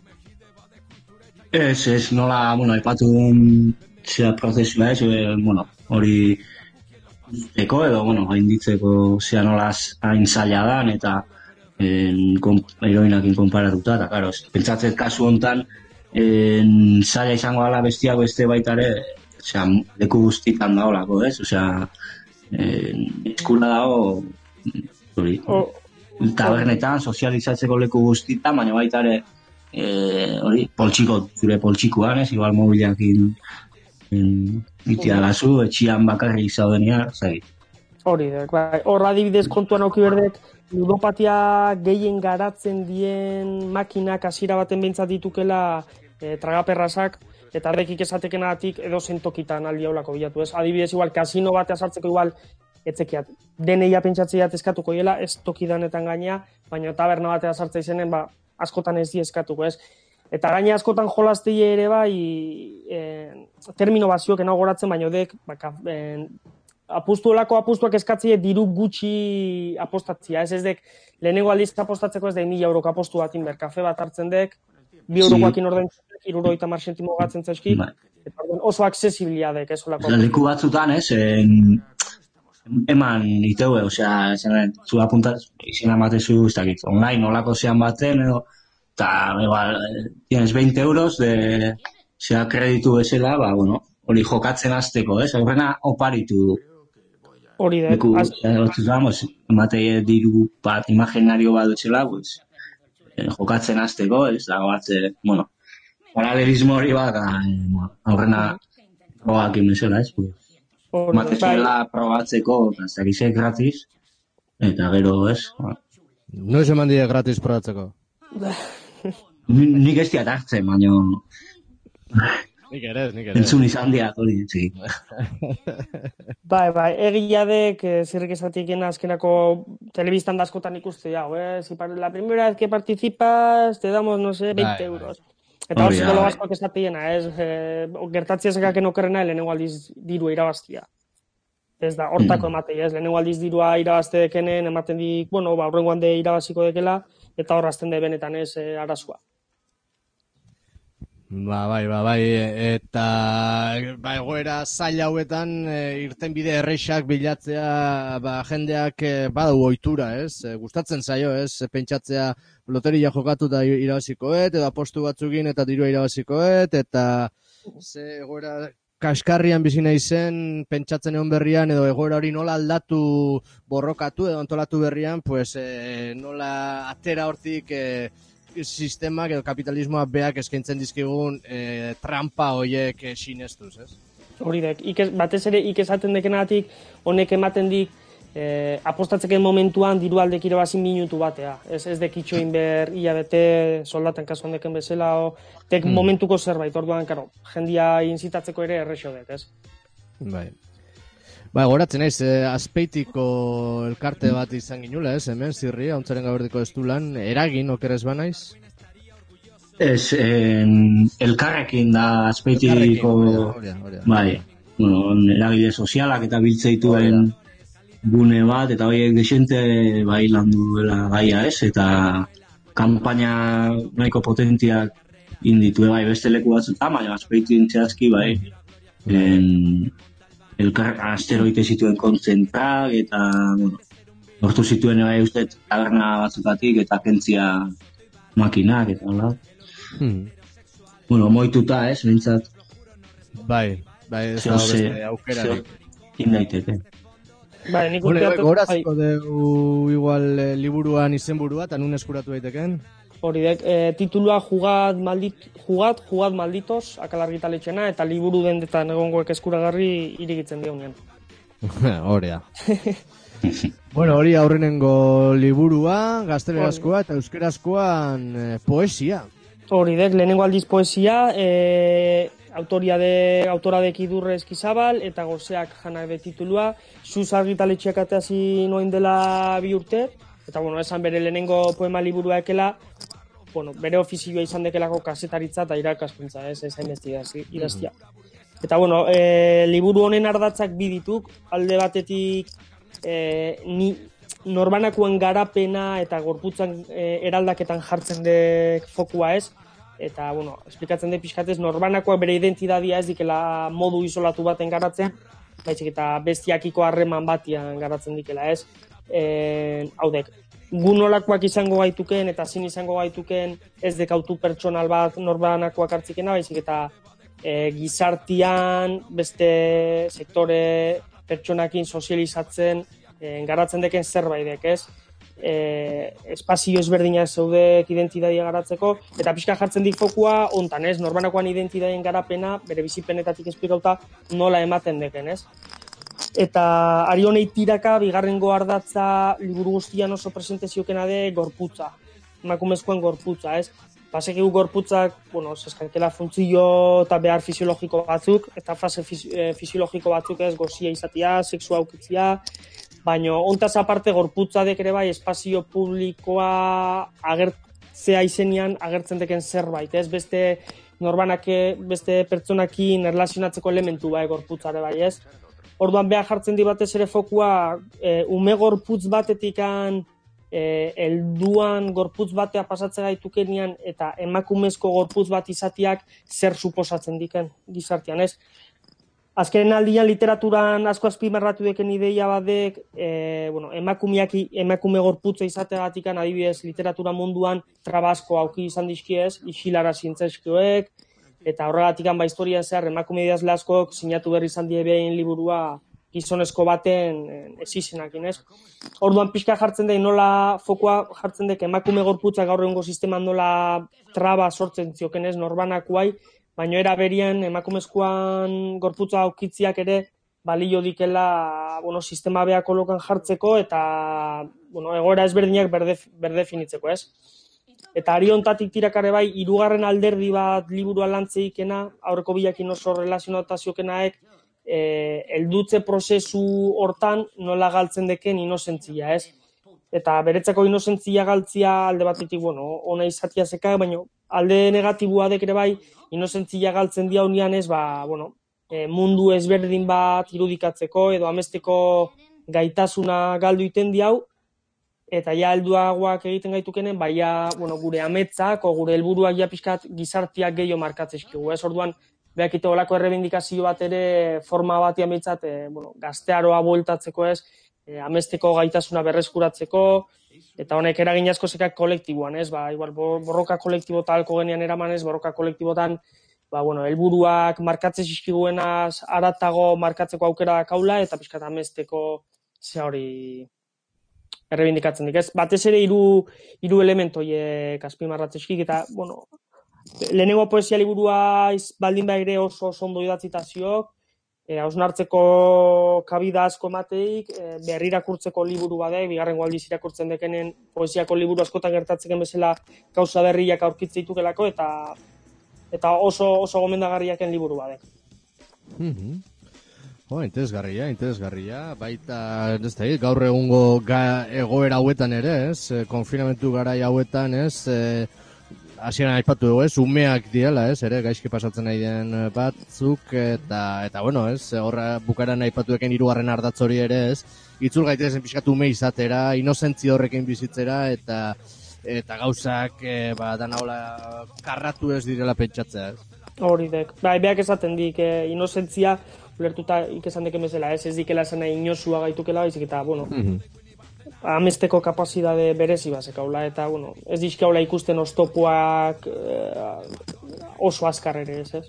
Speaker 3: Ez, nola, epatu zera prozesua ez, hori eko edo, bueno, gainditzeko zean olaz hain zaila dan, eta heroinakin konparatuta, eta, karo, pentsatzet kasu hontan, zaila izango dela bestiak beste baitare, osea, leku guztitan daolako, ez? Osea, eskura dago, hori, tabernetan, sozializatzeko leku guztitan, baina baitare, hori, zure poltsikoan, ez? Igual mobilakin itiagazu, etxian bakarri zaudenia, zait.
Speaker 6: Hori, bai. Hor adibidez kontuan auki berdek, ludopatia gehien garatzen dien makinak hasiera baten behintzat ditukela tragaperrazak, eta horrekik esatekenatik edo zentokitan aldi haulako bilatu, ez? Adibidez, igual, kasino batea sartzeko igual, etzekiat, deneia pentsatzeiat eskatuko hiela, ez tokidanetan gainea, baina taberna batea sartza izenen, askotan ez di eskatuko, ez? Eta gaine askotan jolaztei ere bai, termino bazioak goratzen, baina dek, apustuak eskatzea diru gutxi apostatzea, ez dek, lehenengo aldiz apostatzeko ez da 1.000 euroko apostu bat inber, kafe bat hartzen dek, 2 eurokoakin ordaintzen dek, 70 sentimo gatzen zaizki, eta oso aksesibilia dek, ez olako.
Speaker 3: Leku batzutan, ez, eman iteue, osea, zu apuntaz, izena matezu, ez dakit, online olako zean baten, edo, eta, igual, tienes 20 euros de, zea kreditu bezala, bueno, hori jokatzen azteko, ez, horrena oparitu.
Speaker 6: Hori da.
Speaker 3: Ematei diru bat, imaginario bat dutxela, pues, jokatzen azteko, ez, dago batze, bueno, paralelismo hori bat, horrena probakin bezala, ez, pues. Matezuela probatzeko, eta ez dakizek gratis, eta gero, ez.
Speaker 2: Noiz eman die gratis probatzeko?
Speaker 3: Nik ez diat hartzen, baina...
Speaker 2: Nik ere.
Speaker 3: Entzun izan diat, hori, txik.
Speaker 6: Bai, egia dek, zirrik esatikena azkenako telebistan daskotan ikuste jau, si la primera vez que participas, te damos, no sé, 20 euros. Eta hor psikolo askoak esatiena, gertatzea zekaken okerrena, lehenengo aldiz dirua irabaztia. Ez da, hortako ematei, lehenengo aldiz dirua irabazte dekenen, ematen dik, bueno, horrengoan de irabaziko dekela, eta horrazten de benetan ez arazua.
Speaker 2: Bai, eta egoera zaila hauetan irten bide erreixak bilatzea jendeak badu ohitura, ez? Gustatzen zaio, ez? Pentsatzea loteria jokatu da irabazikoet, edo apostu batzugin eta dirua irabazikoet, eta ze egoera kaskarrian bizi naizen, pentsatzen egon berrian, edo egoera hori nola aldatu borrokatu, edo antolatu berrian, pues nola atera hortik sistemak edo kapitalismoa beak eskaintzen dizkigun trampa hoiek sinestuz, ez?
Speaker 6: Hori dek, batez ere esaten dekenatik honek ematen dik apostatzeken momentuan diru aldek irabazin minutu batea. Ez dekitxoin ber hilabete soldatan kasuan deken bezala, tek momentuko zerbait, orduan, karo, jendia inzitatzeko ere errexo dek, ez?
Speaker 2: Bai, goratzen naiz, Azpeitiko elkarte bat izan ginula, ez, hemen, zirri, hauntzaren gaberdiko ez du lan, eragin, okerez banaiz?
Speaker 3: Ez, elkarrekin da Azpeitiko, bai, eragile sozialak eta biltzeituen gune bat, eta horiek desente bai landu dela gaia, ez, eta kanpaina nahiko potentiak inditue, bai, beste leku batzutan, baina Azpeitin zehazki, bai, asteroite zituen kontzentrak, eta, bueno, hortu zituen bai uste taberna batzutatik, eta kentzia makinak, eta hola. Bueno, moituta, ez, bintzat.
Speaker 2: Bai, ez da beste aukerarik.
Speaker 3: Indaiteke.
Speaker 6: Bai, nik urteatu...
Speaker 2: Goraziko dugu igual liburuan izenburua, eta nun eskuratu daiteken?
Speaker 6: Hori dek, titulua Jugad malditos, akal argitaletxena, eta liburu dendetan egongoek eskuragarri irigitzen dionean.
Speaker 2: Horea. Bueno, hori aurrenengo liburua, gaztelerazkoa eta euskerazkoan poesia.
Speaker 6: Hori dek, lehenengo aldiz poesia, autora dek Idurre Eskizabal, eta Goseak janak de titulua, Zuz argitaletxeak ateazi noin dela 2 urte, eta, bueno, esan bere lehenengo poema liburua ekela, bueno, bere ofizioa izan dekelako kasetaritza eta irakaskuntza, ez idaztia. Eta, bueno, liburu honen ardatzak bidituk, alde batetik ni norbanakuen garapena eta gorputzan eraldaketan jartzen dek fokua, ez? Eta, bueno, esplikatzen de pixkatez, norbanakoa bere identidadia ez dikela modu isolatu baten garatzen, baizik eta bestiakiko harreman batian garatzen dikela, ez? Haudek, gu nolakoak izango gaituken eta zin izango gaituken ez dekautu pertsonal bat norbanakoak hartzikena, baizik eta gizartian beste sektore pertsonakin sozializatzen garatzen deken zerbaidek, ez? Espazio ezberdinak zeudek identitatea garatzeko, eta pixka jartzen dik fokua hontan, ez? Norbanakoan identitateen garapena, bere bizipenetatik esplikauta nola ematen deken, ez? Eta ari honei tiraka, bigarrengo ardatza liburu guztian oso presente ziokena de gorputza, emakumezkoen gorputza, ez? Basekigu gorputzak, zeskankela funtzio eta behar fisiologiko batzuk, eta fase fisiologiko batzuk ez gozia izatea, sexua aukitzia, baina ontaz aparte gorputzadek ere bai espazio publikoa agertzea izenean agertzen deken zerbait, ez? Beste norbanake, beste pertsonakin erlazionatzeko elementu bai gorputzare bai, ez? Orduan behar jartzen di batez ere fokua ume gorputz batetikan helduan gorputz batea pasatzea gaitukenean eta emakumezko gorputz bat izatiak zer suposatzen diken gizartean, ez? Azken aldian literaturan asko azpimarratu deken ideia badek, emakume gorputza izateagatik adibidez literatura munduan trabasko auki izan dizkiez, isilara zintzaizkioek, eta horregatik historia zehar emakume idazle askok sinatu berri izan die behin liburua gizonezko baten ezizenakin, ez? Orduan pixka jartzen da, nola fokua jartzen dek emakume gorputza gaur egungo sisteman nola traba sortzen zioken, ez? Norbanakuai, baina era berian emakumezkoan gorputza aukitziak ere balio dikela sistema beha kolokan jartzeko eta egoera ezberdinak berdefinitzeko, ez? Eta ari hontatik tirakare bai, hirugarren alderdi bat liburua lantzeikena, aurreko bilakin oso relazionataziokenaek, heldutze prozesu hortan nola galtzen deken inozentzia, ez? Eta beretzako inozentzia galtzia alde batetik, ona izatia zeka, baina alde negatibua dek ere bai, inozentzia galtzen dia unian ez, mundu ezberdin bat irudikatzeko edo amesteko gaitasuna galdu iten diau, eta ja helduagoak egiten gaitukenen, gure ametzak o gure helburuak ja pixkat gizartiak gehiago markatzezkigu, ez? Orduan, behakite olako errebindikazio bat ere forma batian behitzat, gaztearoa bueltatzeko, ez? Amesteko gaitasuna berreskuratzeko, eta honek eragin asko zekak kolektiboan, ez? Igual, borroka kolektibo talko genian eraman, ez? Borroka kolektibotan, helburuak markatzen zizkiguenaz aratago markatzeko aukera kaula, eta pixkat amesteko hori errebindikatzen dik, ez? Batez ere hiru elementoiek azpimarratzezkik, eta, lehenengo poesia liburua baldin ere oso ondo idatzitaziok, hausnartzeko kabida asko mateik, berrirakurtzeko liburu badek, bigarrengo aldiz irakurtzen dekenen poesiako liburu askotan gertatzeken bezala gauza berriak aurkitze ditukelako, eta oso gomendagarriaken liburu badek.
Speaker 2: Interesgarria, baita, gaur egungo egoera hauetan ere, ez, konfinamentu garai hauetan, ez, hasieran aipatu dugu, ez, umeak diela, ez, ere, gaizki pasatzen nahi den batzuk, eta ez, horra bukaran aipatu eken hirugarren ardatz hori ere, ez, itzul gaitezen pixkat ume izatera, inozentzi horrekin bizitzera, eta gauzak, danaola, karratu ez direla pentsatzea, ez.
Speaker 6: Hori dek, behak esaten dik, inozentzia, ulertuta ikesan deken bezala, ez dikela zena inosua gaitukela, baizik eta, amesteko kapazidade berezi bazekaula, eta, ez dizkaula ikusten oztopoak oso azkar ere, ez?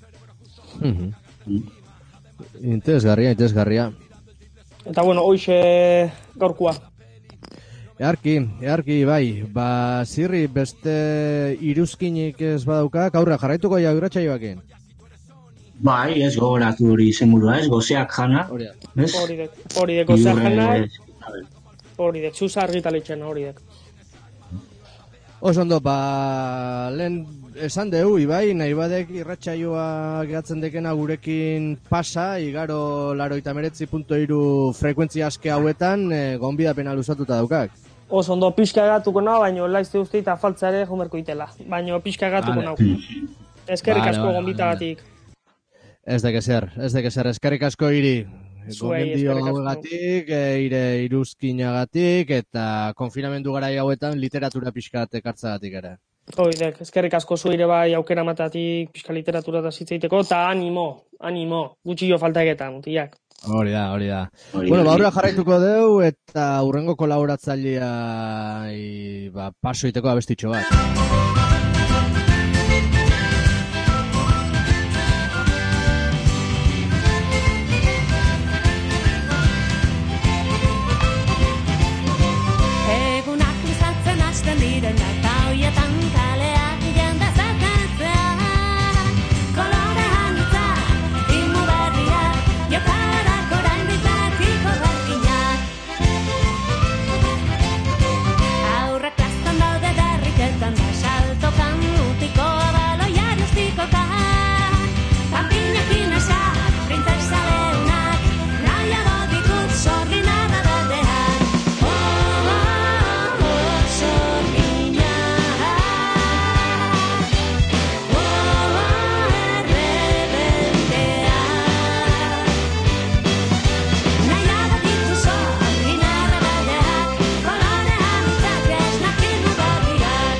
Speaker 2: Interesgarria.
Speaker 6: Eta, hoxe gaurkua.
Speaker 2: Earki, bai, zirri beste iruzkinik ez badaukak, aurra jarraituko jau irratsaioakin.
Speaker 3: Bai, ez gogoratu hori izenburua, ez, gozeak jana.
Speaker 6: Hori dek, gozeak jana. Hori dek, zuza argitaletxena, hori dek.
Speaker 2: Osondo, lehen esan dugu, Ibai, nahi badek irratsaioa gehatzen dekena gurekin pasa, igaro 89.3 frekuentzia aske hauetan, gonbidapena luzatuta daukak.
Speaker 6: Osondo, pixka gatuko nau, baina laizte uste eta faltza ere jumerko itela. Baina pixka gatuko nau. Eskerrik asko gonbitagatik.
Speaker 2: Ez dekezer, eskerrik asko iri. Gomendio hauegatik, iruzkinagatik, eta konfinamendu garai hauetan literatura pixkat ekartzagatik ere.
Speaker 6: Hoidek, eskerrik asko zuire bai aukera matatik pixka literatura da zitzeiteko, eta animo, gutxillo falta egetan, mutiak.
Speaker 2: Hori da. Bueno, aurrera jarraituko deu eta hurrengo kolaboratzailea paso iteko abestitxo bat.
Speaker 7: Egunak luzatzen hasten diren eta hoietan kaleak jende zertatzea. Kolore hanitza, imu berriak, jokarak oraindik betiko berdinak. Aurrak plaztan daude derriketan da saltokan utiko baloiari ustikoka. Panpinekin asa, princesa leunak, nahiago ditut sorgina da berdeak. Sorgina, errebeldea. Nahiago ditu sorgina errebeldeak, kolore hanitzak esnakiru berriak.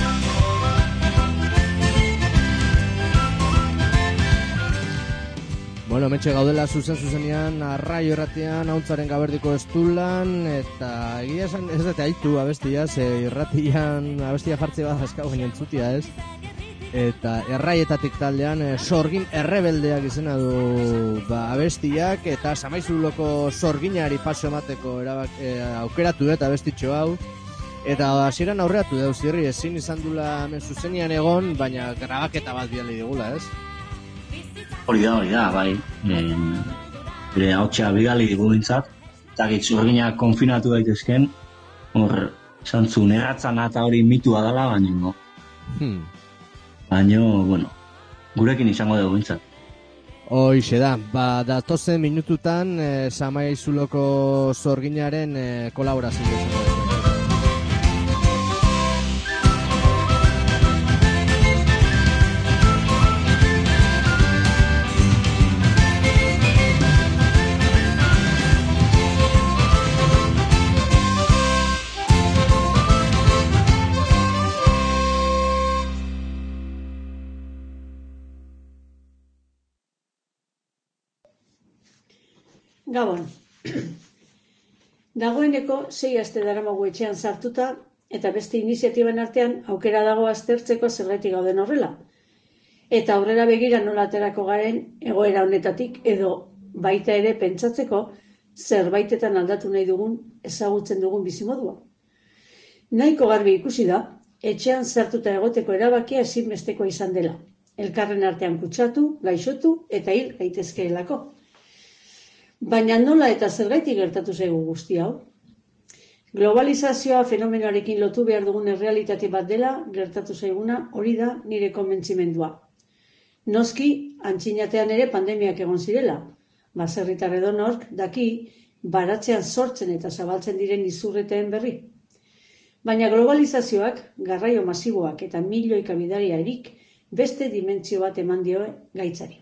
Speaker 2: Bueno, metxe gaudela zuzenean, arraio erratian, hauntzaren gaberdiko estulan, eta egia esan ez dute aitu abestia, irratian abestia jartze bat azkagoen entzutia ez. Eta erraietatik taldean sorgin errebeldeak izena du abestiak, eta Samaizuloko sorginari paso emateko aukeratu dut abestitxo hau. Eta hasieran aurreatu dut, zirri ezin izan dula hemen zuzenean egon, baina grabaketa bat bidali digula ez.
Speaker 3: Hori da, bai. Bere hautsa bidali digu bintzat, eta sorginak konfinatu daitezken, hor, zantzun erratzana eta hori mitua dela, baina, bueno, gurekin izango dugu bintzat.
Speaker 2: Hoixe da, datozen minututan Samaizuloko sorginaren kolaborazioa.
Speaker 8: Gabon. Dagoeneko 6 aste daramagu etxean sartuta eta beste iniziatiben artean aukera dago aztertzeko zergatik gauden horrela. Eta aurrera begira nola aterako garen egoera honetatik edo baita ere pentsatzeko zerbaitetan aldatu nahi dugun ezagutzen dugun bizimodua. Nahiko garbi ikusi da, etxean sartuta egoteko erabakia ezinbestekoa izan dela. Elkarren artean kutsatu, gaixotu eta hil gaitezkeelako. Baina nola eta zergaitik gertatu zaigu guzti hau? Globalizazioa fenomenoarekin lotu behar dugun errealitate bat dela gertatu zaiguna, hori da nire konbentzimendua. Noski, antzinatean ere pandemiak egon zirela. Baserritar edonork daki baratzean sortzen eta zabaltzen diren izurreteen berri. Baina globalizazioak, garraio masiboak eta milioika bidaiariak beste dimentsio bat eman dio gaitzari.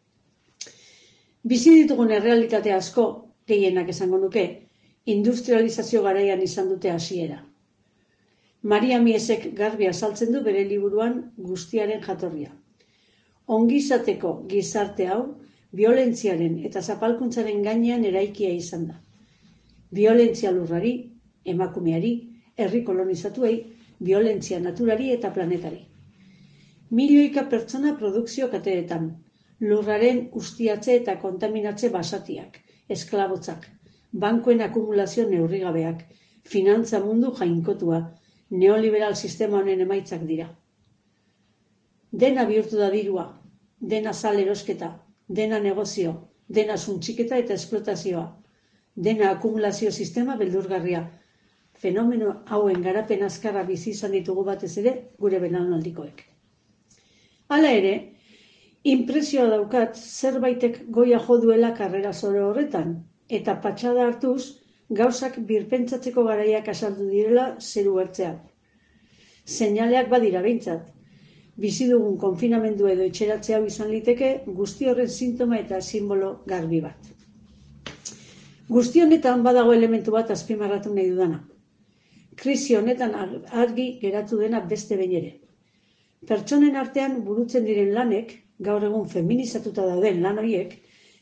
Speaker 8: Bizi ditugun errealitate asko, gehienak esango nuke, industrializazio garaian izan dute hasiera. Maria Miesek garbi azaltzen du bere liburuan guztiaren jatorria. Ongizateko gizarte hau, biolentziaren eta zapalkuntzaren gainean eraikia izan da. Biolentzia lurrari, emakumeari, herri kolonizatuei, biolentzia naturari eta planetari. Milioika pertsona produkzio kateetan, lurraren ustiatze eta kontaminatze basatiak, esklabotzak, bankuen akumulazio neurrigabeak, finantza mundu jainkotua, neoliberal sistema honen emaitzak dira. Dena bihurtu da dirua, dena sal erosketa, dena negozio, dena suntxiketa eta esplotazioa, dena akumulazio sistema beldurgarria. Fenomeno hauen garapen azkarra bizi izan ditugu batez ere gure belaunaldikoek. Hala ere, inpresioa daukat zerbaitek goia jo duela karrera zoro horretan, eta patxada hartuz gauzak birpentsatzeko garaiak azaldu direla zeru ertzean. Seinaleak badira behintzat. Bizi dugun konfinamendu edo etxeratze hau izan liteke guzti horren sintoma eta simbolo garbi bat. Guzti honetan badago elementu bat azpimarratu nahi dudana. Krisi honetan argi geratu dena beste behin ere. Pertsonen artean burutzen diren lanek, gaur egun feminizatuta dauden lan horiek,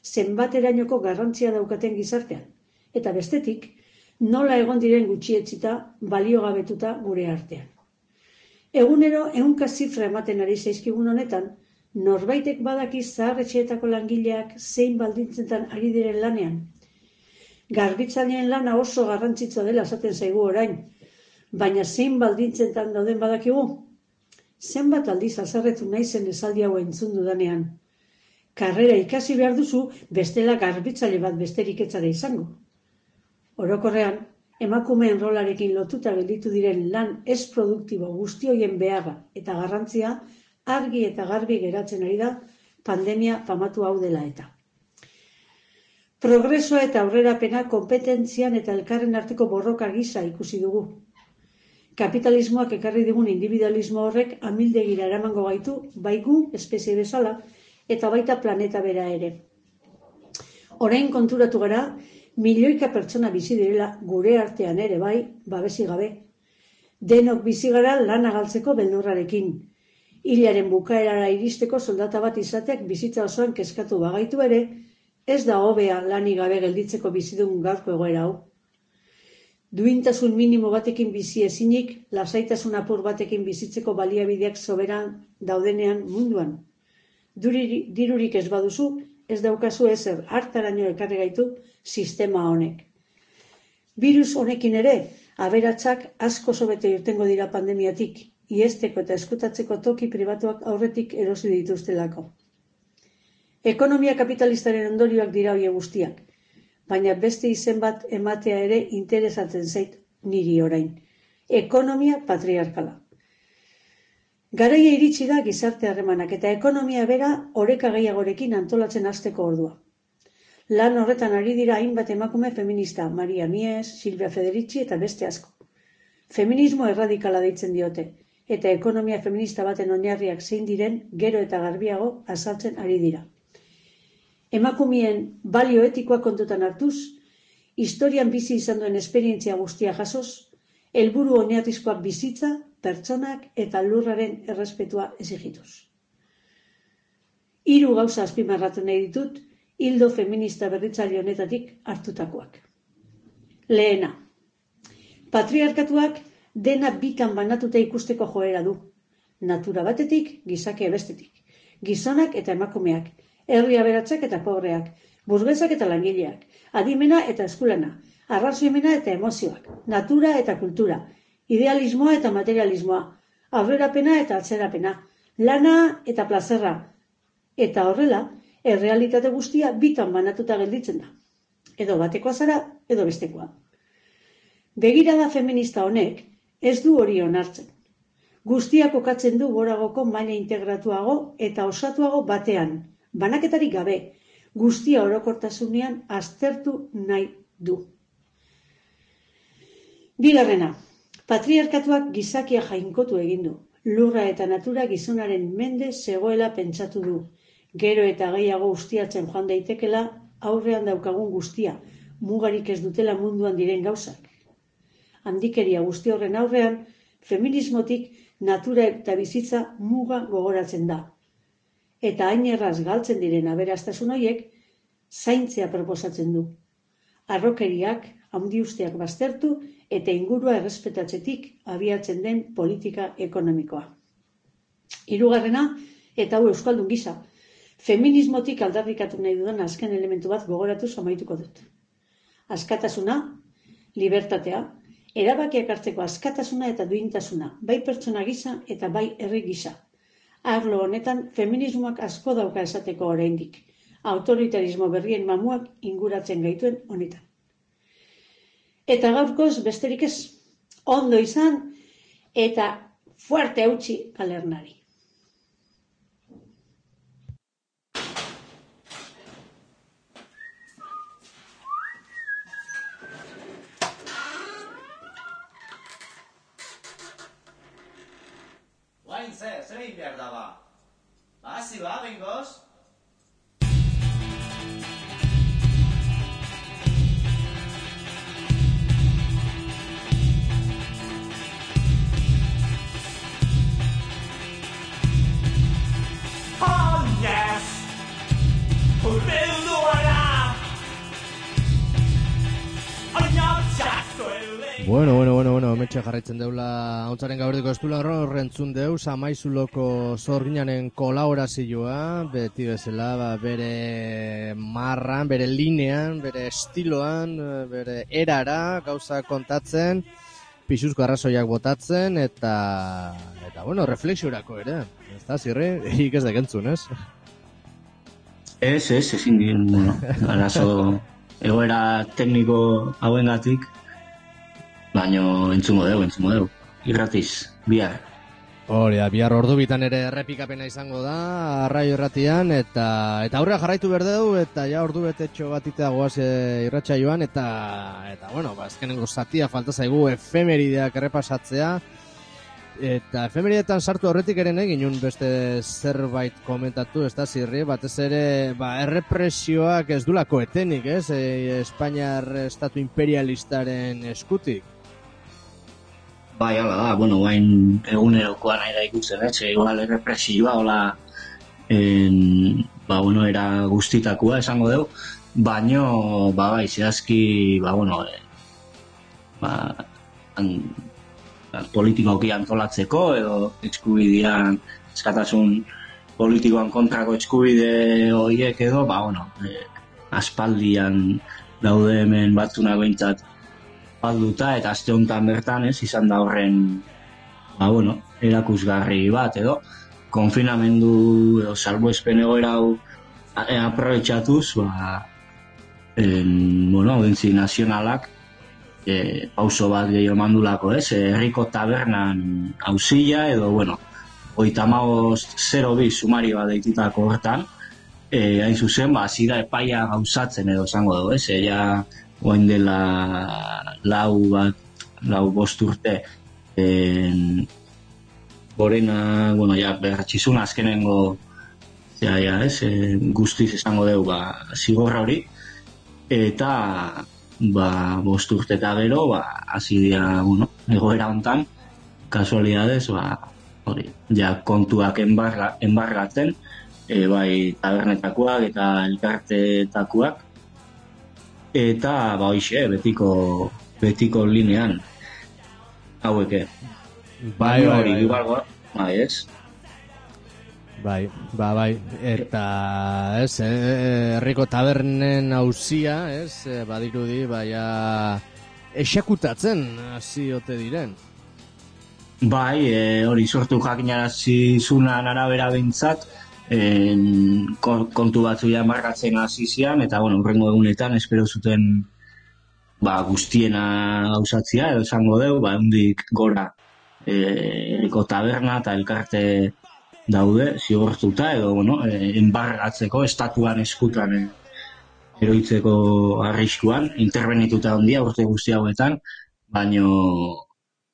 Speaker 8: zenbaterainoko garrantzia daukaten gizartean. Eta bestetik, nola egon diren gutxietsita baliogabetuta gure artean. Egunero 100 zifra ematen ari zaizkigun honetan, norbaitek badaki zahar-etxeetako langileak zein baldintzetan ari diren lanean. Garbitzaileen lana oso garrantzitsua dela esaten zaigu orain, baina zein baldintzetan dauden badakigu? Zenbat aldiz azarretu naizen esaldi hau entzun dudanean. Karrera ikasi behar duzu, bestela garbitzaile bat besterik ez zara izango. Orokorrean, emakumeen rolarekin lotuta gelditu diren lan ez produktibo guzti horien beharra eta garrantzia argi eta garbi geratzen ari da pandemia famatu hau dela eta. Progresoa eta aurrerapena konpetentzian eta elkarren arteko borroka gisa ikusi dugu. Kapitalismoak ekarri digun individualismo horrek amildegira eramango gaitu, bai gu espezie bezala, eta baita planeta bera ere. Orain konturatu gara, milioika pertsona bizi direla gure artean ere bai, babesi gabe. Denok bizi gara lana galtzeko beldurrarekin. Hilaren bukaerara iristeko soldata bat izateak bizitza osoan kezkatu bagaitu ere, ez da hobea lanik gabe gelditzeko bizidun gaurko egoera hau. Duintasun minimo batekin bizi ezinik, lasaitasun apur batekin bizitzeko baliabideak soberan daudenean munduan. Dirurik ez baduzu, ez daukazu ezer hartaraino ekarri gaitu sistema honek. Birus honekin ere, aberatsak asko sobete irtengo dira pandemiatik, iesteko eta eskutatzeko toki pribatuak aurretik erosi dituztelako. Ekonomia kapitalistaren ondorioak dira hoe guztiak, baina beste izen bat ematea ere interesatzen zait niri orain. Ekonomia patriarkala. Garaia iritsi da gizarte harremanak eta ekonomia bera oreka gehiagorekin antolatzen hasteko ordua. Lan horretan ari dira hainbat emakume feminista, Maria Mies, Silvia Federici eta beste asko. Feminismo erradikala deitzen diote, eta ekonomia feminista baten oinarriak zein diren gero eta garbiago azaltzen ari dira. Emakumeen balio etikoa kontutan hartuz, historian bizi izan duen esperientzia guztia jasoz, helburu oinarrizkoak bizitza, pertsonak eta lurraren errespetua exigituz. 3 gauza azpimarratu nahi ditut, hildo feminista berritzaile honetatik hartutakoak. Lehena, patriarkatuak dena bitan banatuta ikusteko joera du. Natura batetik, gizakia bestetik. Gizonak eta emakumeak, herri aberatsak eta pobreak, burgesak eta langileak, adimena eta eskulana, arrazoimena eta emozioak, natura eta kultura, idealismoa eta materialismoa, aurrerapena eta atzerapena, lana eta plazerra, eta horrela, errealitate guztia bitan banatuta gelditzen da. Edo batekoa zara, edo bestekoa. Begirada feminista honek ez du hori onartzen. Guztia kokatzen du goragoko maila integratuago eta osatuago batean, banaketarik gabe, guztia orokortasunean aztertu nahi du. Bigarrena, patriarkatuak gizakia jainkotu egin du. Lurra eta natura gizonaren mende zegoela pentsatu du. Gero eta gehiago ustiatzen joan daitekela aurrean daukagun guztia, mugarik ez dutela munduan diren gauzak. Handikeria guzti horren aurrean, feminismotik natura eta bizitza muga gogoratzen da. Eta hain erraz galtzen diren aberastasun horiek, zaintzea proposatzen du. Harrokeriak, handiusteak baztertu eta ingurua errespetatzetik abiatzen den politika ekonomikoa. Hirugarrena, eta hau euskaldun gisa, feminismotik aldarrikatu nahi dudan azken elementu bat gogoratuz amaituko dut. Askatasuna, libertatea, erabakiak hartzeko askatasuna eta duintasuna, bai pertsona gisa eta bai herri gisa. Arlo honetan, feminismoak asko dauka esateko oraindik, autoritarismo berrien mamuak inguratzen gaituen honetan. Eta gaurkoz besterik ez, ondo izan eta fuerte hautsi galernari.
Speaker 9: Guain zer egin behar da ba? Hasi ba, bengoz?
Speaker 5: Oh yes, bildu
Speaker 2: Bueno, metxe jarraitzen deula hauntzaren gaberdiko estula horrentzun deuz, amaizuloko zorginanen kolaborazioa, beti bezala, bere marran, bere linean, bere estiloan, bere erara, gauza kontatzen, pixuzko arrazoiak botatzen, eta reflexiorako ere, ez da, zirri, ez da gentzun, ez?
Speaker 3: Ez, ezin dien, arazo egoera tekniko hauengatik, baino entzungo dugu, irratiz, bihar.
Speaker 2: Hori da, bihar ordu bitan ere errepikapena izango da, arraio irratian, eta aurrea jarraitu berdeu, eta ja ordu betetxo bat iteagoaz irratsaioan, eta azkenengo zatia falta zaigu efemerideak errepasatzea, eta efemerideetan sartu horretik ere ginun beste zerbait komentatu, ez da zirri, batez ere, errepresioak ez dulako etenik, ez, Espainiar estatu imperialistaren eskutik.
Speaker 3: Bai, hala da, guain egunerokoa nahi da ikusten, igual errepresioa, era guztitakoa esango dugu, baino, bai, zehazki, politikoki antolatzeko, edo eskubidean, eskatasun politikoan kontrako eskubide horiek edo, aspaldian daude hemen batzunak behintzat balduta, eta aste honetan bertan izan da horren erakusgarri bat edo konfinamendu edo salbuespen egoera hau aprobetxatuz audientzi nazionalak pauso bat gehiago mandulako, herriko tabernan auzia edo 3502 sumario bat deitutako hortan, hain zuzen, zida epaia gauzatzen edo esango dugu, oain dela lau bost urte gorena, berratxizun azkenengo guztiz esango dugu zigorra hori, eta bost urte eta gero hasi dira egoera hontan kasualidadez kontuak enbargatzen, bai tabernetakoak eta elkartetakoak, eta betiko linean haueke. Bai, ez?
Speaker 2: Bai, eta herriko tabernen auzia, badirudi, exekutatzen hasi ote diren.
Speaker 3: Bai, hori sortu jakinarazi zunan arabera behintzat, kontu batzu markatzen hasi zian, eta hurrengo egunetan espero zuten guztiena gauzatzia, edo esango dugu, hundik gora herriko taberna eta elkarte daude, zigortuta, edo enbargatzeko, estatuan eskutan eroitzeko arriskuan, interbenituta ondia urte guzti hauetan, baino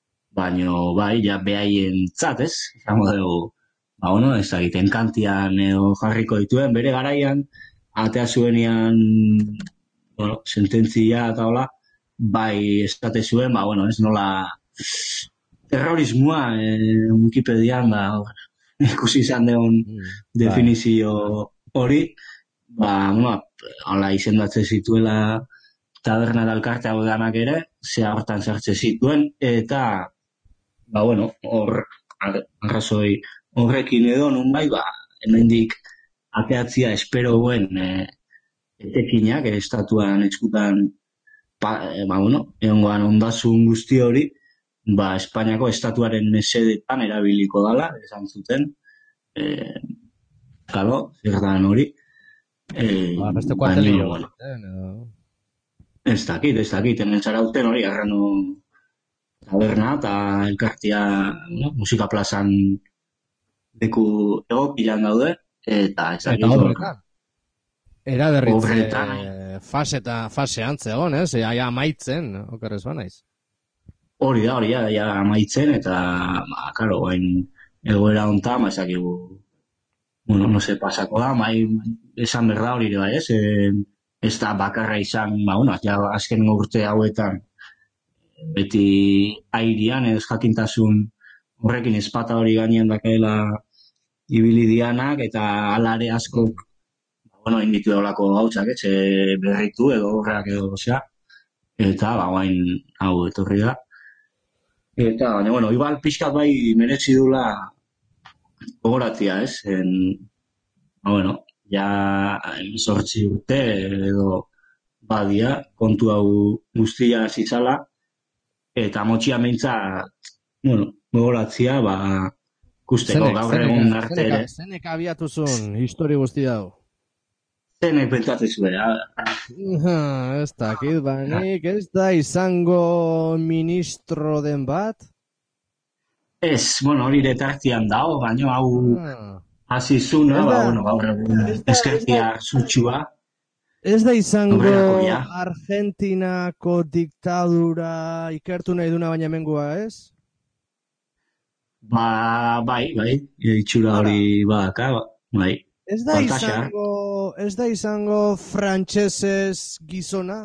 Speaker 3: behaien tzat, izango dugu, ez da egiten kantian edo jarriko dituen, bere garaian, atea zuenian, sententzia eta hola, bai estate zuen, ez nola terrorismoa Wikipedian, ikusi izan deun definizio hori, hala izendatzen zituela taberna eta elkarte hau danak ere, zea hortan sartze zituen, eta hor arrazoi horrekin edo nunbai, hemendik ateatzia espero guen etekinak, estatuan eskutan egongoan ondasun guzti hori, Espainiako estatuaren mesedetan erabiliko dala, esan zuten, zerdan hori.
Speaker 2: Beste kuartelillo.
Speaker 3: Ez dakit, hemen zarauten hori, arrano taberna eta elkartia musika plazan leku egokilan daude, eta ez dakit.
Speaker 2: Eta horretan? Eraberritze fase antzegon, aia amaitzen, okerrez banaiz.
Speaker 3: Hori da, amaitzen, eta, hain egoera hontan, ezakigu, pasako da, esan berda hori da, ez da bakarra izan, azken urte hauetan, beti airian, ez jakintasun horrekin espata hori gainean dakaela ibili dianak, eta alare askok, inditu daulako gauzak, berritu edo horreak edo, eta guain hau etorri da. Eta, baina, bueno, igual pixkat bai meretzi dula gogoratia, ez? Bueno, ja 18 urte edo badia, kontu hau guztia zitzala, eta motxia meintzat, bueno, gogoratzia, ikusteko gaur egun arte ere.
Speaker 2: Zenek abiatuzun histori guzti dago?
Speaker 3: Zenek pentsatzen zuen,
Speaker 2: Ez dakit, banik, ez da izango ministro den bat?
Speaker 3: Ez, bueno, hori retartian dago, baina hau hasi zuna, bueno, gaur egun ezkertia zutxua.
Speaker 2: Ez da izango
Speaker 3: Aurrerakoia.
Speaker 2: Argentinako diktadura ikertu nahi duna baina mengua, ez?
Speaker 3: Bai, itxura hori badaka, bai.
Speaker 2: Ez da izango frantsesez gizona?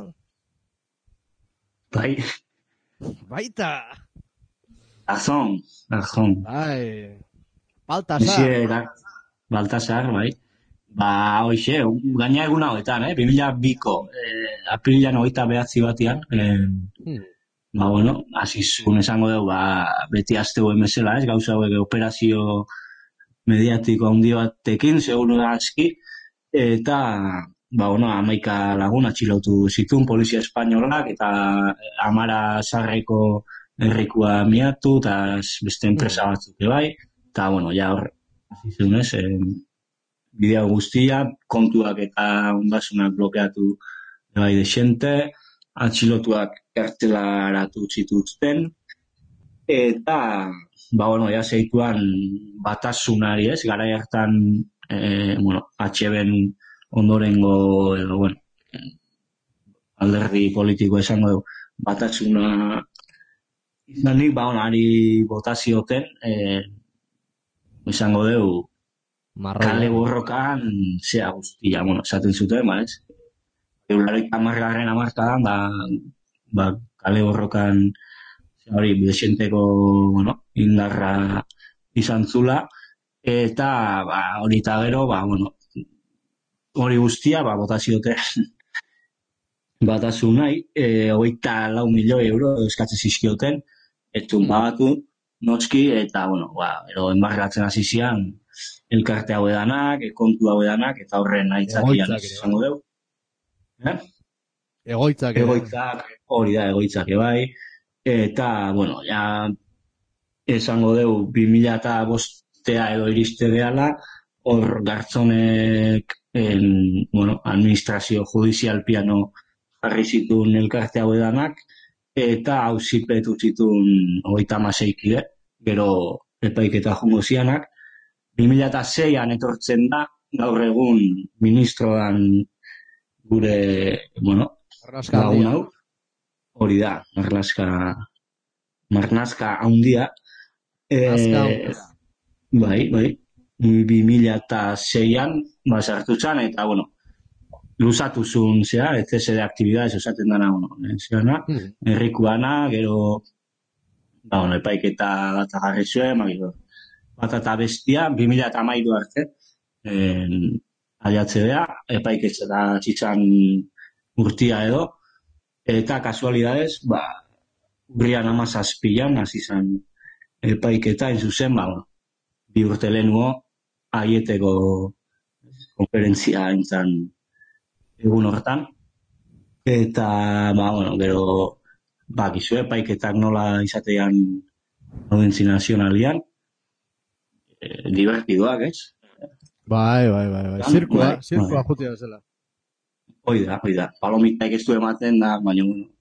Speaker 3: Bai,
Speaker 2: Baita!
Speaker 3: Azon.
Speaker 2: Bai, Baltasar.
Speaker 3: Baltasar, bai. Hoxe, gaina egun hauetan, 2002ko, apirilan 29 batean, bueno, hasi zuen esango dugu, beti aztegoen bezala, ez, gauza hauek operazio mediatiko handi batekin, seguru da aski, eta, bueno, 11 lagun atxilotu zituen polizia espainolak, eta 10 sarreko herrikua miatu, eta beste enpresa batzuk bai, eta, bueno, ja hor, hasi zuen ez, bidea guztia, kontuak eta ondasunak blokeatu bai desente, atxilotuak kartelaratu zituzten, eta, bueno, ja zeituan batasunari ez, garai hartan, HB-en ondorengo, edo, bueno, alderdi politiko esango dugu, batasuna izanik, ari botazioten, esango dugu, kale borrokan, zea guztia, esaten zuten, ez? Eularik 10. hamarkadan, kale borrokan, hori, bidexenteko, indarra izan zula, eta, hori eta gero, hori guztia, botazioten batasun nahi, 24 milioi euro eskatzen zizkioten, etun bagatu, notski, eta, ero enbarratzen hasi zian, elkarte hau edanak, kontu hau edanak, eta horren aitzakian izango dugu.
Speaker 2: Egoitzak,
Speaker 3: hori da, egoitzak bai, eta, ja, esango dugu, 2005 edo iriste behala, hor gartzonek, administrazio judizial piano jarri zituen elkarte hau edanak, eta auzipetu zituen 36 kide, gero epaiketa jongo zianak, 2006an etortzen da, gaur egun ministroan gure, lagun hau, hori da, marnazka handia, bai, 2006an, sartu zan, eta, luzatu zuen, ECS de actividades, esaten dana, zeana, herrikuana, gero, epaiketa data garri zuen, bat eta bestia, 2013 arte, aliatzea, epaiketxe da txitsan urtia edo, eta kasualidades, urrian 17an, hasi zan epaiketa, zuzen, 2 urte lehenuo, aieteko konferentzia entzan egun hortan, eta, gero, gizu epaiketak nola izatean audientzi nazionalian, divertidoak, ez?
Speaker 2: Bai. Zirkua jutia bezala.
Speaker 3: Hoi da. Palomitaik ez du ematen da, baina,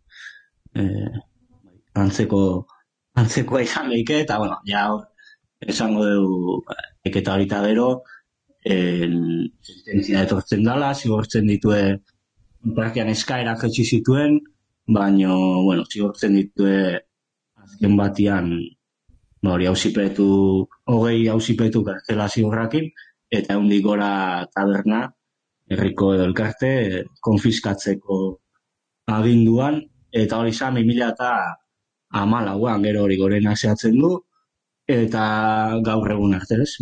Speaker 3: antzekoa izan lehike, eta, ja, esango dugu, eketa horita gero, sententzia etortzen dala, zigortzen ditue, parkean eskaerak jetxi zituen, baina, zigortzen ditue, azken batian, hori hausipetu, 20 hausipetu kartela zigorrakin, eta eundik gora taberna, herriko edo elkarte, konfiskatzeko aginduan, eta hori izan 2014an, gero hori gorenak zehatzen du, eta gaur egun arte ez,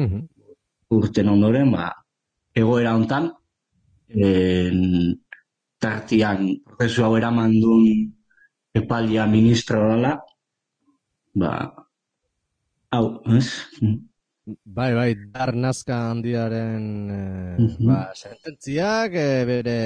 Speaker 3: urten ondoren, egoera hontan, tartian prozesu hau eraman duen epailia ministro dela, hau, ez?
Speaker 2: Bai, dar nazka handiaren sententziak, bere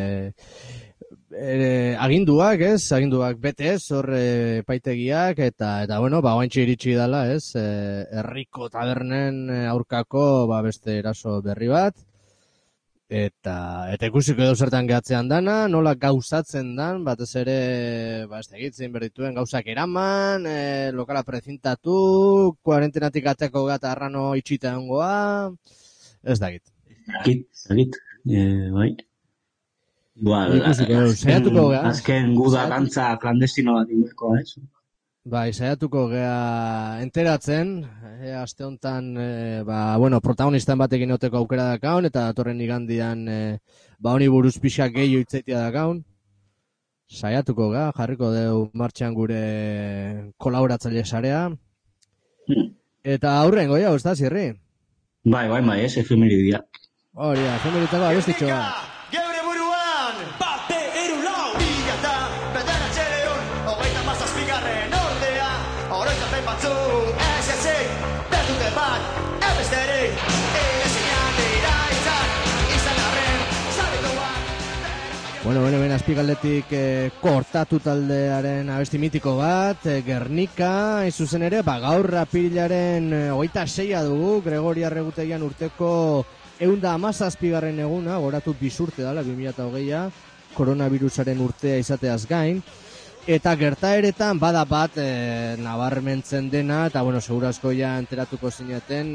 Speaker 2: aginduak, ez? Aginduak bete ez, hor epaitegiak, eta bueno, oantxe iritsi dela, ez? Herriko tabernen aurkako beste eraso berri bat, eta ikusiko edo zertan gehatzean dana, nola gauzatzen dan, batez ere, ez tegitzen berdituen gauzak eraman, lokala prezintatu, kuarentenatik ateko gata arrano itxita egongoa, ez dakit.
Speaker 3: Dakit, bai. Igual, azken guda dantza klandestino bat inberkoa, ez?
Speaker 2: Bai, saiatuko gea enteratzen, aste honetan, protagonistan batekin oteko aukera dakaun, eta datorren igandian, honi buruz pixak gehiago itzaitia dakaun. Saiatuko gea, jarriko deu martxan gure kolaboratzaile sarea. Eta aurrengo ez da, Zirri?
Speaker 3: Bai, ez, efemeridia.
Speaker 2: Hori, efemeritako abestitxoa.
Speaker 4: Geure buruan, bate irulau, bilata, bederatxereun, 37. ordea, oroitzapen batzu, ez, berdute bat, ebesterik, ezinean dira izan arren, zabituak.
Speaker 2: Bueno, azpigaldetik kortatu taldearen abesti mitiko bat, Gernika, zuzen ere, gaur apirilaren 26 dugu, Gregoria Regutegian urteko 117. eguna, goratu bizurte dala, 2020a, koronavirusaren urtea izateaz gain, eta gertaeretan bada bat nabarmentzen dena, eta segurazko ja enteratuko zineten,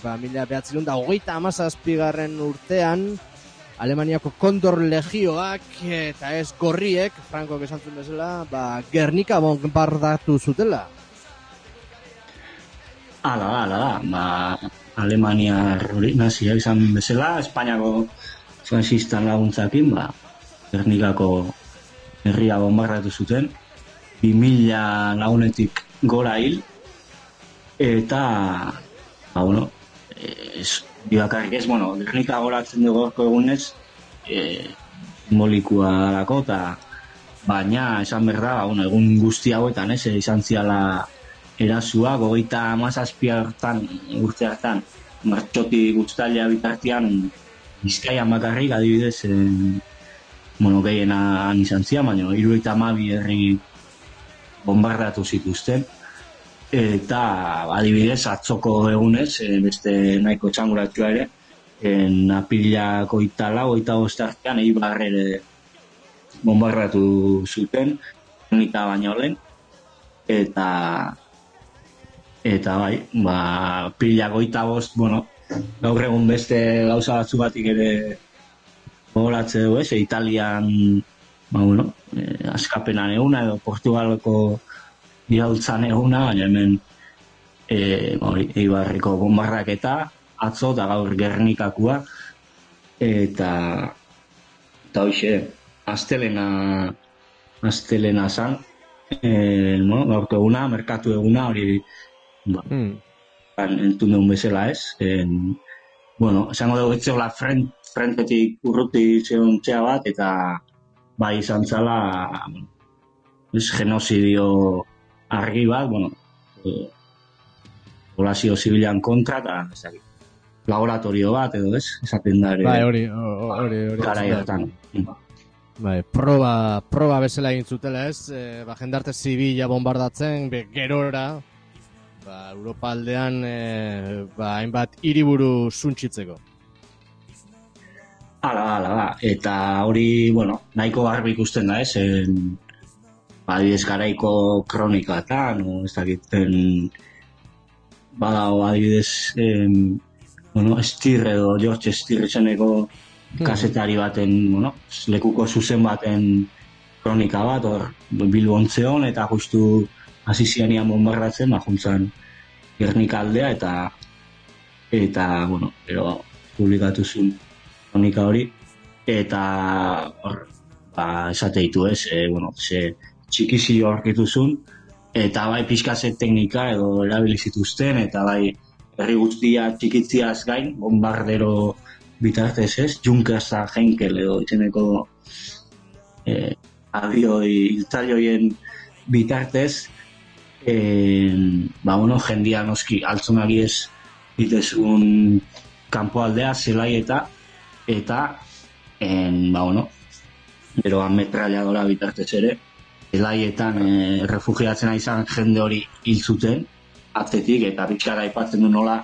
Speaker 2: 1917 urtean, Alemaniako Kondor Legioak, eta ez gorriek, Frankok esan zuen bezala, Gernika bombardatu zutela.
Speaker 3: Ala, Alemania nazia izan bezala, Espainiako frankistan laguntzakin, Gernikako herria bombardatu zuten, 2000 lagunetik gora hil, eta, bibakarrik ez, Gernika goratzen dugu gorko egunez, simbolikua dalako, baina esan berda, egun guzti hauetan, izan ziala erasua, 37 urte hartan, martxotik uztaila bitartean, Bizkaian bakarrik, adibidez, gehienan izan zian, baina 72 herri bombardatu zituzten, eta adibidez, atzoko egunez, beste nahiko txanguratua ere, apirilak 24 artean, Eibar ere bombardatu zuten, Gernika baino lehen, eta bai, apirilak 25, gaur egun beste gauza batzu batik ere gogoratze du, Italian, askapenan eguna, edo Portugaleko iraultzan eguna, baina hemen Eibarreko bombardaketa, atzo eta gaur Gernikakua, eta hoxe, astelena zan, gaurko eguna, merkatu eguna, hori entun deun bezala ez. Esango dugu etzeola frentetik urruti ziontzea bat, eta bai izan zala genozidio argi bat, populazio zibilan kontra, eta laboratorio bat edo ez, esaten da ere.
Speaker 2: Bai, hori.
Speaker 3: Garaiotan.
Speaker 2: Bai, proba bezala egin zutela ez, jendarte zibila bombardatzen, gerora, Europa aldean, hainbat hiriburu suntsitzeko.
Speaker 3: Hala, eta hori, nahiko garbi ikusten da ez, adibidez garaiko kronikatan, ez dakiten, badago adibidez, Stirr edo George Stirr izeneko kasetari baten, lekuko zuzen baten kronika bat, Bilbon zeon, eta justu hasi zianian bombardatzen, juntzan Gernika aldea, eta publikatu zuen kronika hori, eta esate ditu ez, txikizio aurkitu zuen, eta bai pixkazet teknika edo erabilizituzten, eta bai herri guztia txikitziaz gain, bombardero bitartez ez, Junkers eta Henkel edo itzeneko hiltzailioien bitartez, jendia noski altzonari ez ditezun kanpoaldea, zelaieta, eta, gero ametralladora bitartez ere, zelaietan refugiatzen izan jende hori hil zuten, atzetik, eta pixkara aipatzen du nola,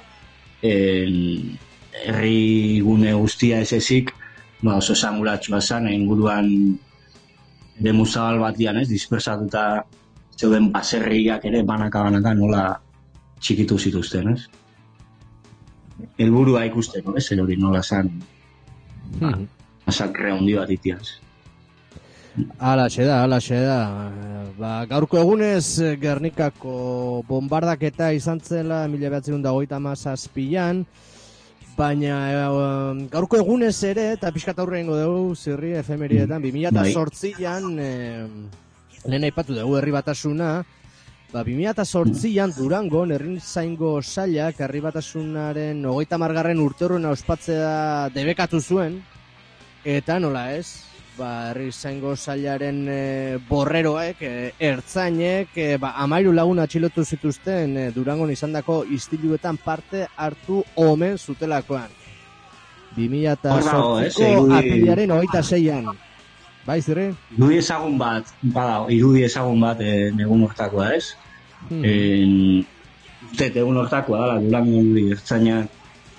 Speaker 3: herri gune guztia ez ezik, oso esanguratsua zen, inguruan eremu zabal batian, dispersatuta zeuden baserriak ere banaka nola txikitu zituzten, ez? Helburua ikusteko, ez? Hori nola zen masakre handi bat itiaz.
Speaker 2: Alaxe da. Gaurko egunez Gernikako bombardaketa izan zela 1927an, baina gaurko egunez ere, eta pixkat aurrengo dugu zirri efemerietan, 2008an lehen aipatu dugu herri batasuna, 2008an Durangon herrizaingo sailak herri batasunaren 30. urteurrena ospatzea debekatu zuen, eta nola ez, herrizaingo sailaren borreroek, ertzainek, 13 lagun atxilotu zituzten Durangon izandako istiluetan parte hartu omen zutelakoan. 2008ko apirilaren 26an. Bai, zirri?
Speaker 3: Irudi ezagun bat egun hortakoa, ez? Egun hortakoa dala, Durangon ertzainak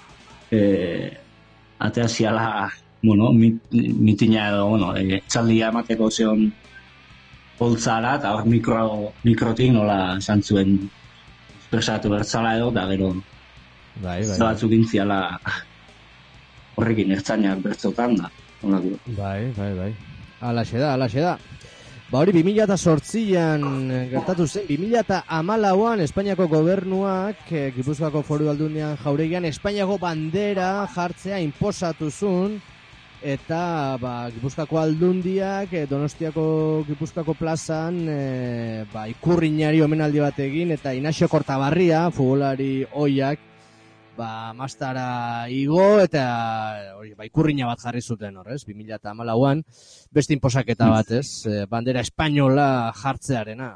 Speaker 3: atea ziala, mitina edo, txaldia emateko zeon holtzara, eta hor mikrotik nola esan zuen espresatu bertzala edo, eta gero batzuk intziala horrekin ertzainak bertzotan da.
Speaker 2: Bai. Alaxe da. Hori 2008an gertatu zen, 2014an Espainiako gobernuak Gipuzkoako Foru Aldundian jauregian Espainiako bandera jartzea inposatu zuen, eta Gipuzkoako Aldundiak Donostiako Gipuzkoako plazan ikurriñari omenaldi bat egin, eta Inaxio Kortabarria, futbolari oiak, mastara igo, eta ikurriña bat jarri zuten horrez, 2014an, beste inposaketa bat, ez? Bandera espainola jartzearena.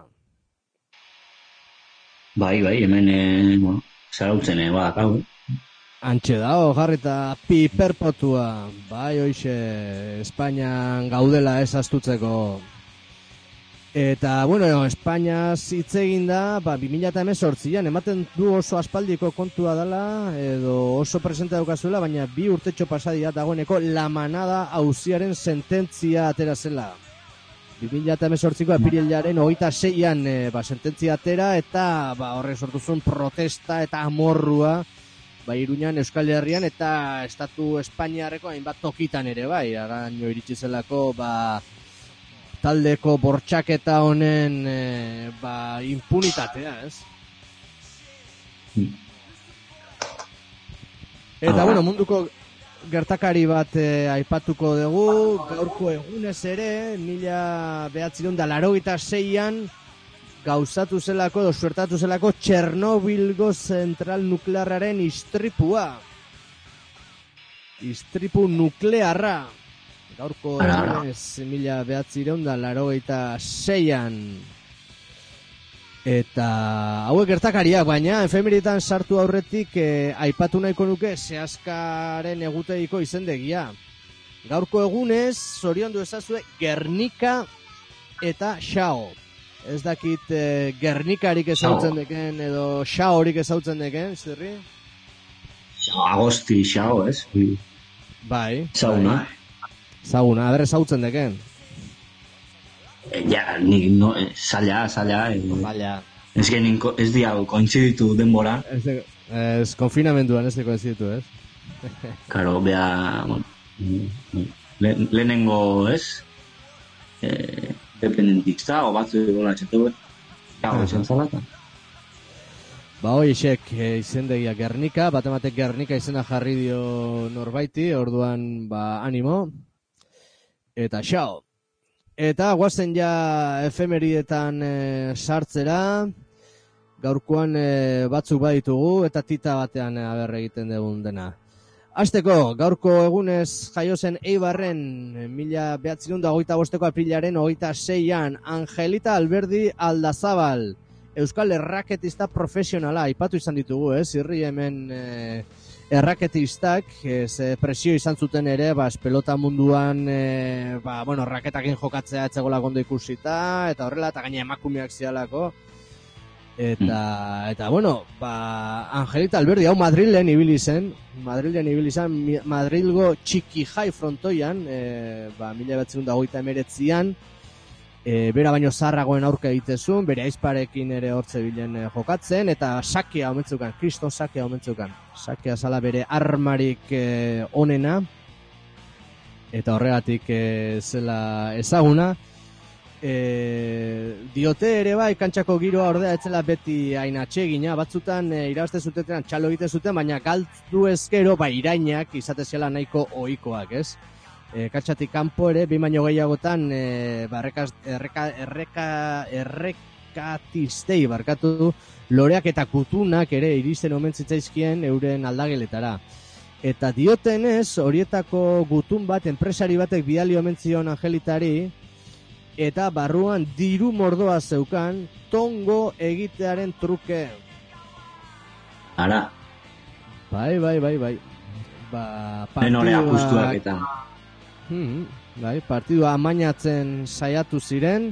Speaker 3: Bai, hemen, zarautzen, hau.
Speaker 2: Antxe dago, jarrita piperpotua, hoixe, Espainian gaudela ez astutzeko. Eta, Espainiaz hitz egin da, 2018an, ematen du oso aspaldiko kontua dela, edo oso presente daukazuela, baina 2 urtetxo pasadia dagoeneko La Manada auziaren sententzia atera zela. 2018ko apirilaren 26an sententzia atera, eta horrek sortu zuen protesta eta amorrua, Iruñan, Euskal Herrian, eta Estatu Espainiarreko hainbat tokitan ere, araño iritsi zelako, taldeko bortxaketa honen impunitatea, ez? Eta, munduko gertakari bat aipatuko dugu, gaurko egunez ere, 1986an gauzatu zelako, edo suertatu zelako, Txernobilgo zentral nuklearraren istripua. Istripu nuklearra. Gaurko egunez 1986an. Eta hauek gertakariak, baina efemeritan sartu aurretik aipatu nahiko nuke zehazkaren egutegiko izendegia. Gaurko egunez, zoriondu ezazue, Gernika eta Xao. Ez dakit Gernikarik ezautzen deken, edo Xaorik ezautzen deken, zirri?
Speaker 3: Agosti Xao, ez?
Speaker 2: Bai.
Speaker 3: Zauna.
Speaker 2: Zaguna, adre zautzen deken.
Speaker 3: Zaila.
Speaker 2: Baila.
Speaker 3: Ez diago, kointziditu denbora.
Speaker 2: Ez konfinamenduan ez kointziditu, ez?
Speaker 3: Karo, lehenengo, ez? Dependentista, o batzu egola txatu, esan zalata.
Speaker 2: Hoixek izendegia Gernika, batematek Gernika izena jarri dio norbaiti, orduan animo. Eta Xao. Eta guazen ja efemerietan sartzera, gaurkoan batzuk baditugu, eta tita batean aber egiten dugun dena. Hasteko, gaurko egunez jaio zen Eibarren 1925 aprilaren 26an Angelita Alberdi Aldazabal, euskal erraketista profesionala, aipatu izan ditugu, irri hemen erraketistak, presio izan zuten ere, pelota munduan, raketakin jokatzea etzegola gondo ikusita, eta horrela, eta gaina emakumeak zialako. Eta Angelita Alberdi, hau Madrilen ibili zen, Madrilgo Txiki Jai frontoian, 1929an, bera baino zaharragoen aurka egitezun, bere aizparekin ere hortze bilen jokatzen, eta sakea omentzukan, kriston sakea omentzukan. Sakea zala bere armarik onena, eta horregatik zela ezaguna. Diote ere bai, kantxako giroa ordea etzela beti hain atsegina, batzutan irabazte zutetenan txalo egite zuten, baina galdu ezkero, irainak izate zela nahiko ohikoak, ez? Kantxatik kanpo ere, behin baino gehiagotan errekatistei barkatu loreak eta kutunak ere iristen omen zitzaizkien euren aldageletara. Eta diotenez, horietako gutun bat, enpresari batek bidali omen zion Angelitari, eta barruan diru mordoa zeukan tongo egitearen truke.
Speaker 3: Ara.
Speaker 2: Bai.
Speaker 3: Menorea justuak eta.
Speaker 2: Partidua amainatzen saiatu ziren,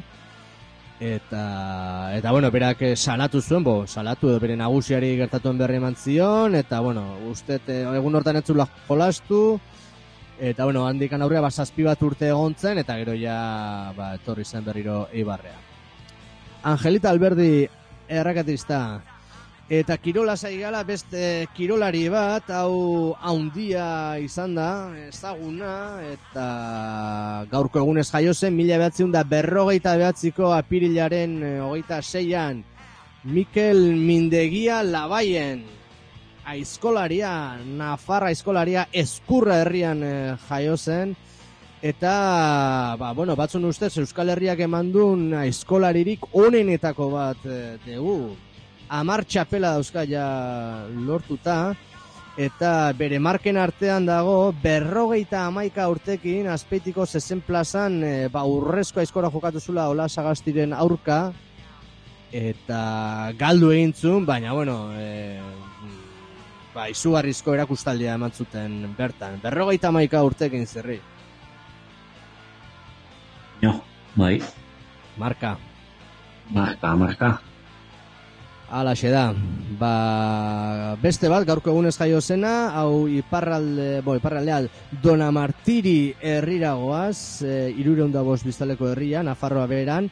Speaker 2: eta berak salatu zuen, salatu edo bere nagusiari gertatuen berri eman zion, eta uste egun hortan etzula jolastu, eta handikan aurrea zazpi bat urte egon zen, eta gero ja etorri zen berriro Eibarrea. Angelita Alberdi errakatista. Eta kirola zaigala beste kirolari bat, hau haundia izan da, ezaguna, eta gaurko egunez jaio zen, 1959ko apirilaren 26an, Mikel Mindegia Labaien, aizkolaria, Nafarra aizkolaria, Ezkurra herrian jaio zen, eta, batzun ustez, Euskal Herriak emandun aizkolaririk onenetako bat dugu. 10 txapela dauzka ja lortuta, eta bere marken artean dago 51 urtekin Azpeitiko 60 plazan urrezko aizkora jokatu zula Ola Sagastiren aurka, eta galdu egintzun, baina izugarrizko erakustaldia eman zuten bertan. 51 urtekin zerri.
Speaker 3: Jo, bai.
Speaker 2: Marka. Alaxe da. Beste bat, gaurko egunez jaio zena, hau iparraldean Dona Martiri herriragoaz, 305 biztaleko herria, Nafarroa beheran,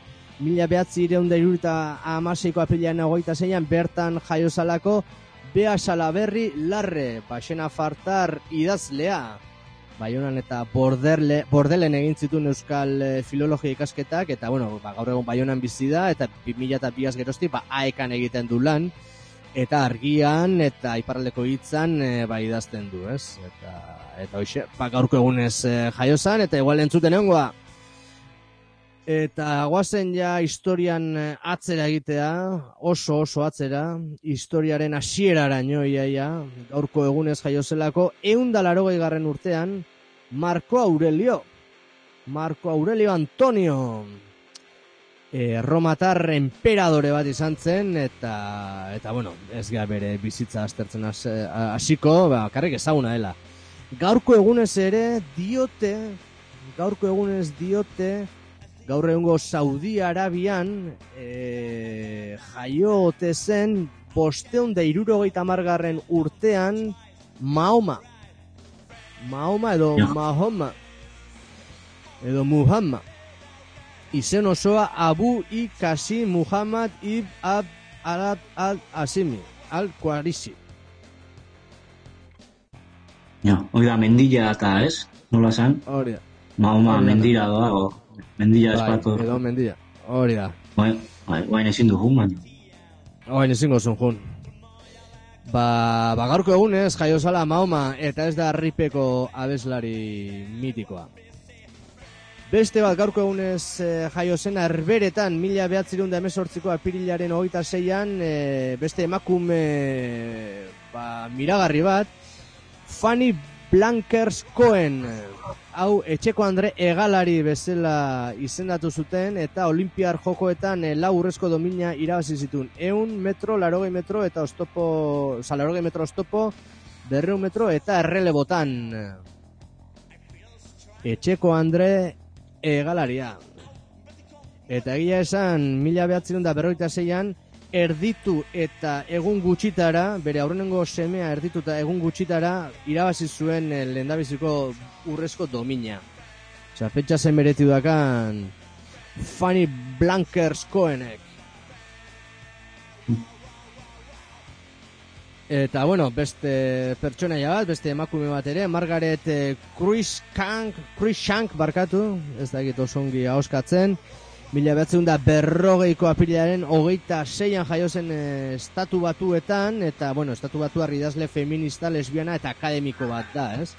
Speaker 2: 1976ko apirilean 26an bertan jaio zalako Bea Salaberri Larre, Baxena Fartar idazlea. Baionan eta Bordelen egin zituen euskal filologia ikasketak, eta gaur egun Baionan bizi da, eta 2002 geroztik aekan egiten du lan, eta argian eta iparraldeko hitzan idazten du, ez? Eta hoxe, gaurko egunez jaio zan, eta igual entzuten egongoa. Eta guazen ja historian atzera egitea, oso atzera, historiaren hasieraraino iaia, gaurko egunez jaio zelako, 180. urtean, Marco Aurelio Antonio, Romatar enperadore bat izan zen, eta ez gara bere bizitza aztertzen hasiko, karrik ezaguna dela. Gaurko egunez diote, gaur egungo Saudi Arabian jaio ote zen 570 urtean Mahoma edo Mahoma edo Muhammad. Izen osoa Abu I Qasim Muhammad ibn Abd al-Asimi al-Quraishi.
Speaker 3: Ja, hori da mendila eta ez? Nola zan?
Speaker 2: Hori da.
Speaker 3: Mahoma mendira doago. Mendila espatu.
Speaker 2: Edo mendila. Hori da.
Speaker 3: Baina ezin du jun, baina.
Speaker 2: Baina ezin gozun jun. Gaurko egunez jaio zala Mahoma, eta ez da Ripeko abeslari mitikoa. Beste bat gaurko egunez jaio zena Herberetan 1918ko apirilaren 26an, beste emakume miragarri bat, Fanny Blankers Cohen. Hau etxeko Andre Egalari bezala izendatu zuten eta Olimpiar Jokoetan 4 urrezko domina irabazi zituen. 100 metro, 80 metro eta 80 metro oztopo, 200 metro eta errelebotan. Etxeko Andre Egalaria. Eta egia esan, 1956an erditu eta egun gutxitara, bere aurrenengo semea erditu eta egun gutxitara irabazi zuen lehendabiziko urrezko domina. Osa, fetxa zen mereti dakan Fanny Blankers Cohenek. Eta, bueno, beste pertsonaia bat, beste emakume bat ere, Margaret Cruikshank barkatu, ez da egit osongi ahoskatzen, 1940ko apirilaren 26an jaio zen Estatu Batuetan, eta, bueno, Estatu Batuar idazle feminista, lesbiana eta akademiko bat da, ez?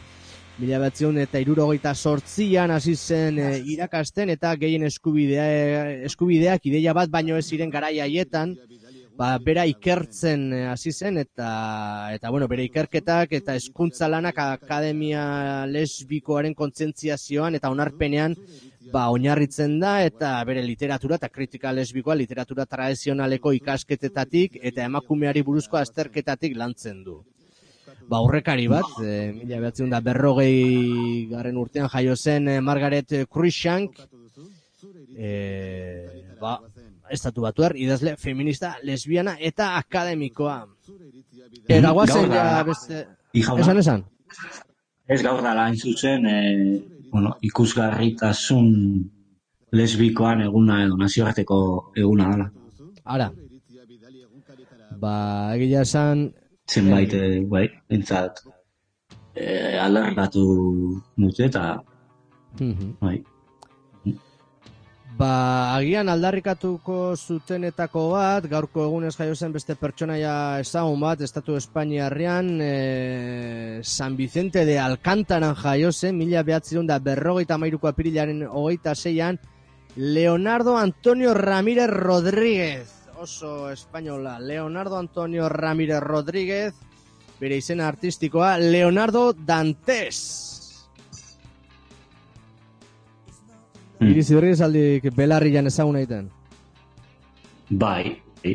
Speaker 2: 1968an hasi zen irakasten, eta gehien eskubideak ideia bat baino ez ziren garai haietan, bera ikertzen hasi zen, eta bueno, bere ikerketak eta hezkuntza lanak akademia lesbikoaren kontzientziazioan eta onarpenean oinarritzen da, eta bere literatura eta kritika lesbikoa literatura tradizionaleko ikasketetatik eta emakumeari buruzko azterketatik lantzen du. Aurrekari bat, 1940 garren urtean jaio zen Margaret Cruikshank, Estatu Batuar idazle feminista, lesbiana eta akademikoa. Eta guazen ja beste... Esan?
Speaker 3: Ez gaur da lan zuzen, ikusgarritasun lesbikoan eguna edo nazioarteko eguna dela.
Speaker 2: Ara. Egia esan...
Speaker 3: Zenbait, entzat, aldarrikatu dute eta... Bai.
Speaker 2: Agian aldarrikatuko zutenetako bat, gaurko egunez jaio zen beste pertsonaia ezagun bat, Estatu Espainiarrean, San Vicente de Alcántaran jaio zen, 1953ko apirilaren 26an, Leonardo Antonio Ramírez Rodríguez, oso espainola, Leonardo Antonio Ramírez Rodríguez, bere izena artistikoa, Leonardo Dantes. Irizi berriz aldik belarrian ezaguna egiten?
Speaker 3: Bai.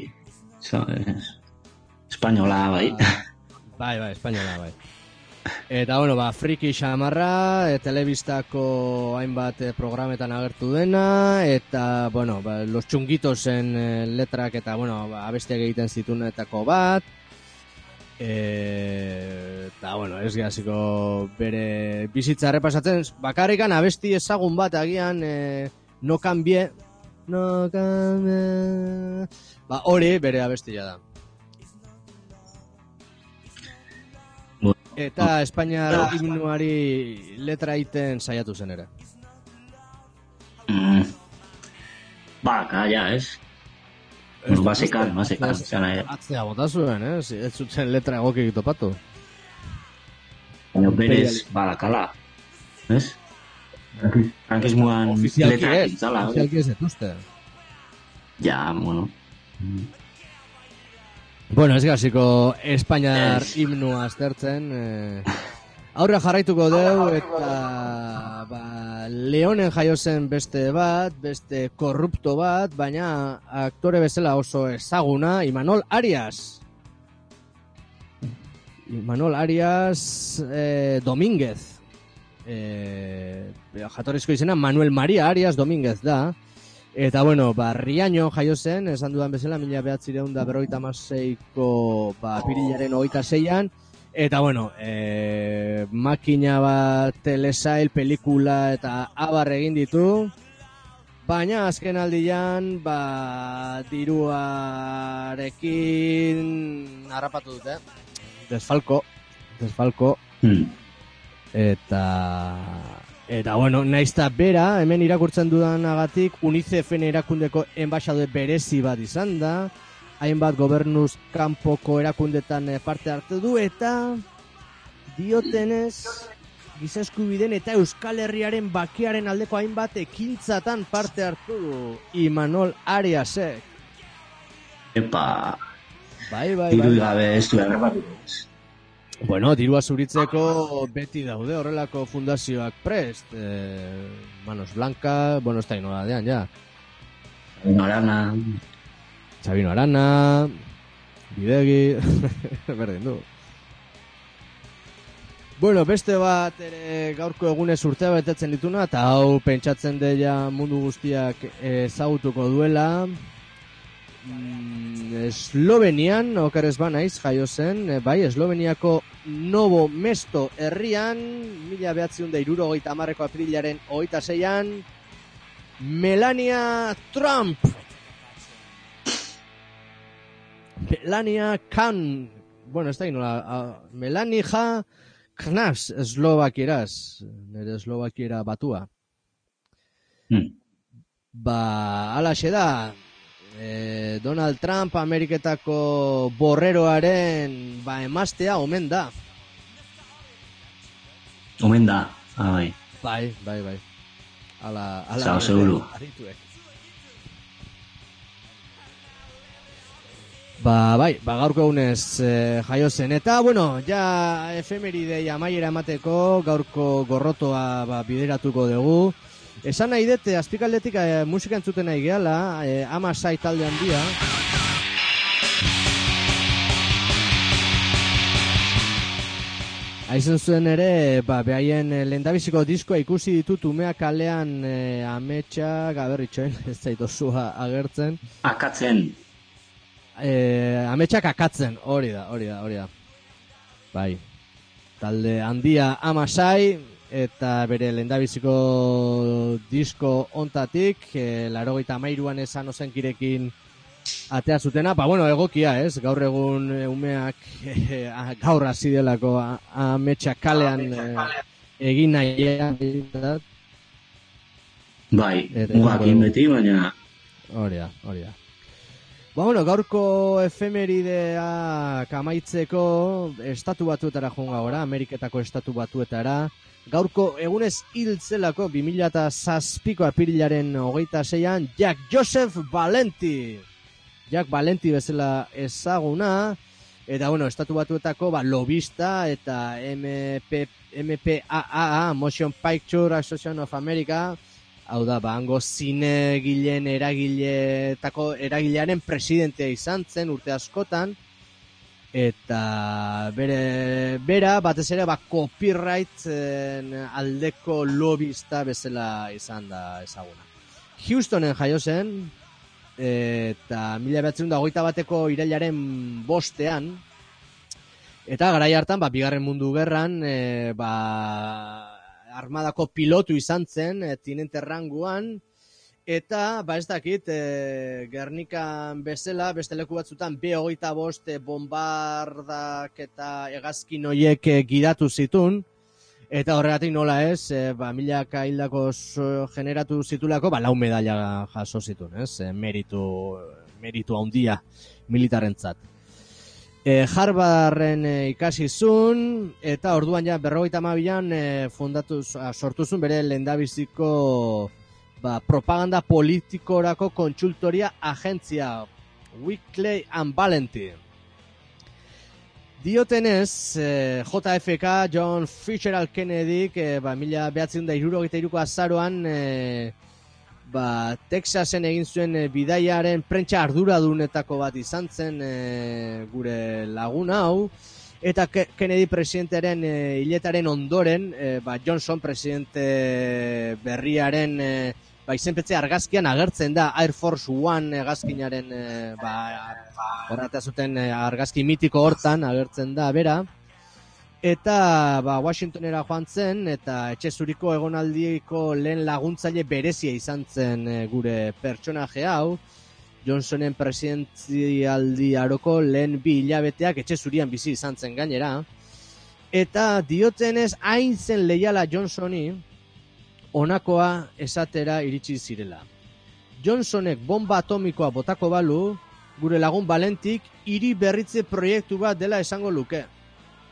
Speaker 3: Espainola, bai.
Speaker 2: Bai, espainola, bai. Eta, bueno, friki xamarra, telebistako hainbat programetan agertu dena, eta, bueno, los txungitosen letrak eta, bueno, abestiak egiten zituenetako bat, eta, bueno, ez gaziko bere bizitza errepasatzen, bakarrikan abesti ezagun bat agian no cambie, hori bere abestia da. Eta Espainiar himnuari letra egiten saiatu zen ere.
Speaker 3: Ja, ez? Basekan.
Speaker 2: Atzea bota zuen, ez zuten letra egokik topatu.
Speaker 3: Baina berez, badakala, ez? Frankismoan letra egitzala.
Speaker 2: Ofizialki ez etuzte.
Speaker 3: Ja, bueno.
Speaker 2: Bueno, ez gaziko Espainiar himnua aztertzen. Aurra jarraituko deu eta Leonen jaio zen beste korrupto bat, baina aktore bezala oso ezaguna, Imanol Arias. Domínguez. Jatorrizko izena Manuel María Arias Domínguez da. Eta, bueno, Riaño jaio zen, esan dudan bezala, 1956ko apirilaren 26an. Eta, bueno, makina bat, telesail, pelikula eta abar egin ditu. Baina, azken aldian, diruarekin harrapatu dute. Desfalco. Eta, bueno, naizta bera, hemen irakurtzen dudanagatik, UNICEFen erakundeko enbaxade berezi bat izan da, hainbat gobernuz kanpoko erakundetan parte hartu du, eta diotenez, giza eskubideen eta Euskal Herriaren bakearen aldeko hainbat ekintzatan parte hartu du Imanol Ariasek.
Speaker 3: Epa,
Speaker 2: Bai.
Speaker 3: diru gabe ez du errepatu.
Speaker 2: Bueno, dirua zuritzeko beti daude horrelako fundazioak prest. Manos Blanca, bueno, ez da inola dean, ja. Sabino Arana, Bidegi, berdin du. Bueno, beste bat ere gaurko egunez urtea betetzen dituna, eta hau pentsatzen deia mundu guztiak ezagutuko duela. Eslovenian, okerez banaiz, jaio zen, bai, Esloveniako Novo Mesto herrian, 1970ko aprilaren 26an, Melania Trump. Melania Khan, bueno, ez da inola, Melania Knas, eslovakieraz, nire eslovakiera batua. Alaxe da, Donald Trump Ameriketako borreroaren emaztea omen da.
Speaker 3: Omen da, bai.
Speaker 2: Bai.
Speaker 3: Zau, seguru.
Speaker 2: Bai, gaurko egunez jaio zen. Eta, bueno, ja efemeridei amaiera emateko gaurko gorrotoa bideratuko dugu. Esan nahi dute, azpikaldetik musika entzuten nahi gehala, Amasai talde handia. Aizen zuen ere, behaien lehendabiziko diskoa ikusi ditut umeak kalean ametsa, gaberritxoen, ez zaitosua agertzen.
Speaker 3: Akatzen.
Speaker 2: Ametsak akatzen, hori da. Bai, talde handia Amasai, eta bere lehendabiziko disko ontatik, 83an esan ozenkirekin atea zutena, bueno, egokia, ez? Gaur egun umeak gaur hasi delako ametsak kalean egin nahian.
Speaker 3: Bai, mugakin beti, baina...
Speaker 2: Hori da. Bueno, gaurko efemeridea amaitzeko estatu batuetara joan gaur, Ameriketako estatu batuetara. Gaurko egunez hiltzelako 2007ko apirilaren 26an Jack Joseph Valenti. Jack Valenti bezala ezaguna. Eta, bueno, estatu batuetako lobista eta MPAA, Motion Picture Association of America. Hau da, hango zinegileen eragilearen presidentea izan zen urte askotan. Eta bera batez ere copyright aldeko lobista bezala izan da ezaguna. Houstonen jaio zen, eta 1921ko irailaren 5ean, eta garai hartan, Bigarren Mundu Gerran, armadako pilotu izan zen, tinente ranguan, eta, ez dakit, Gernikan bezala, beste leku batzutan, B-25 bombardak eta hegazkin horiek gidatu zitun, eta horregatik nola ez, milaka hildako generatu zitulako, 4 medaila jaso zitun, ez? Meritu handia militarentzat. Harvarden ikasi zuen, eta orduan ja 52an sortu zuen bere lehendabiziko propaganda politikorako kontsultoria agentzia, Weekly and Valenti. Diotenez, JFK, John Fitzgerald Kennedy, 1963ko azaroan, Texasen egin zuen bidaiaren prentsa arduradunetako bat izan zen gure lagun hau, eta Kennedy presidentearen hiletaren ondoren, Johnson presidente berriaren izenpetze argazkian agertzen da Air Force One hegazkinaren horreta zuten argazki mitiko hortan agertzen da bera. Eta Washingtonera joan zen, eta etxe zuriko egonaldiko lehen laguntzaile berezia izan zen gure pertsonaje hau. Johnsonen presidentzialdi aroko lehen 2 hilabeteak etxe zurian bizi izan zen gainera. Eta diotenez hain zen leiala Johnsoni, honakoa esatera iritsi zirela. Johnsonek bomba atomikoa botako balu, gure lagun Valentik hiri berritze proiektu bat dela esango luke.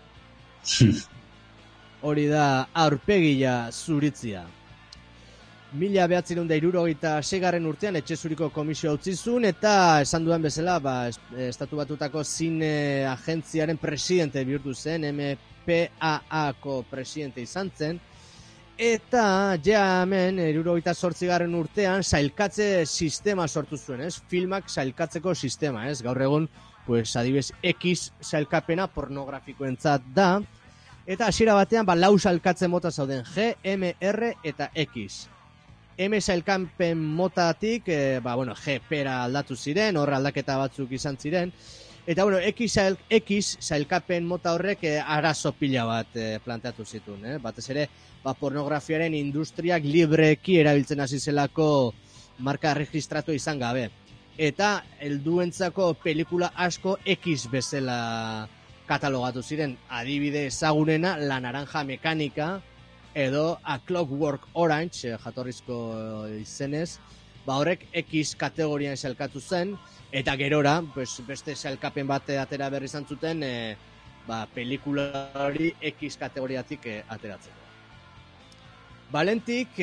Speaker 2: Hori da aurpegia zuritzia. 1976 urtean etxezuriko komisioa utzi zuen eta esan dudan bezala Estatu Batutako zine agentziaren presidente bihurtu zen, MPAA-ko presidente izan zen, eta ja hemen 78 urtean sailkatze sistema sortu zuen, ez? Filmak sailkatzeko sistema, ez? Gaur egun, pues, adibidez, X sailkapena pornografikoentzat da, eta hasiera batean lau sailkatze mota zauden, G, M, R eta X. M sailkapen motatik, G pera aldatu ziren, horre aldaketa batzuk izan ziren, eta X sailkapen mota horrek arazo pila bat planteatu zituen, batez ere, pornografiaren industriak libreki erabiltzen hasi zelako marka registratu izan gabe. Eta helduentzako pelikula asko X bezala katalogatu ziren, adibide ezagunena La Naranja Mekanika, edo A Clockwork Orange, jatorrizko izenez, horrek X kategorian sailkatu zen, eta gerora, beste sailkapen bat atera berri izan zuten, pelikula hori X kategoriatik ateratzeko. Balentik,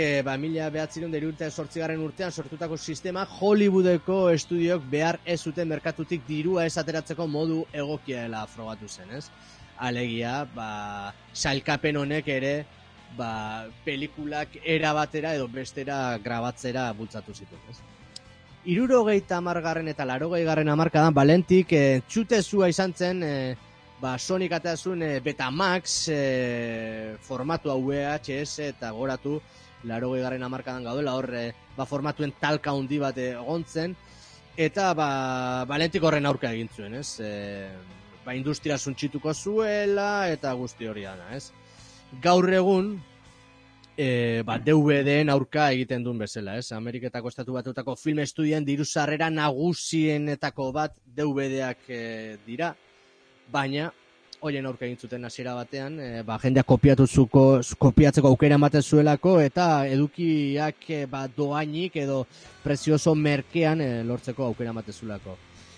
Speaker 2: 1978 urtean sortutako sistema Hollywoodeko estudiok behar ez zuten merkatutik dirua ez ateratzeko modu egokia dela frogatu zen, ez? Alegia, sailkapen honek ere, pelikulak era batera edo bestera grabatzera bultzatu zituen, ez? 70. eta 80. hamarkadan Balentik txutezua izan zen Sonic atazun Betamax formatua VHS eta goratu 80. hamarkadan gaudela hor formatuen talka handi bat egontzen eta Balentik horren aurka egin zuen, ez? Industria suntsituko zuela eta guzti hori dana, ez? Gaur egun DVD-en aurka egiten duen bezala, ez? Ameriketako Estatu Batutako film estudien diru sarrera nagusienetako bat DVD-ak dira, baina horien aurka egin zuten hasiera batean, jendeak kopiatzeko aukera ematen zuelako eta edukiak doainik edo prezioso merkean lortzeko aukera ematen zuelako.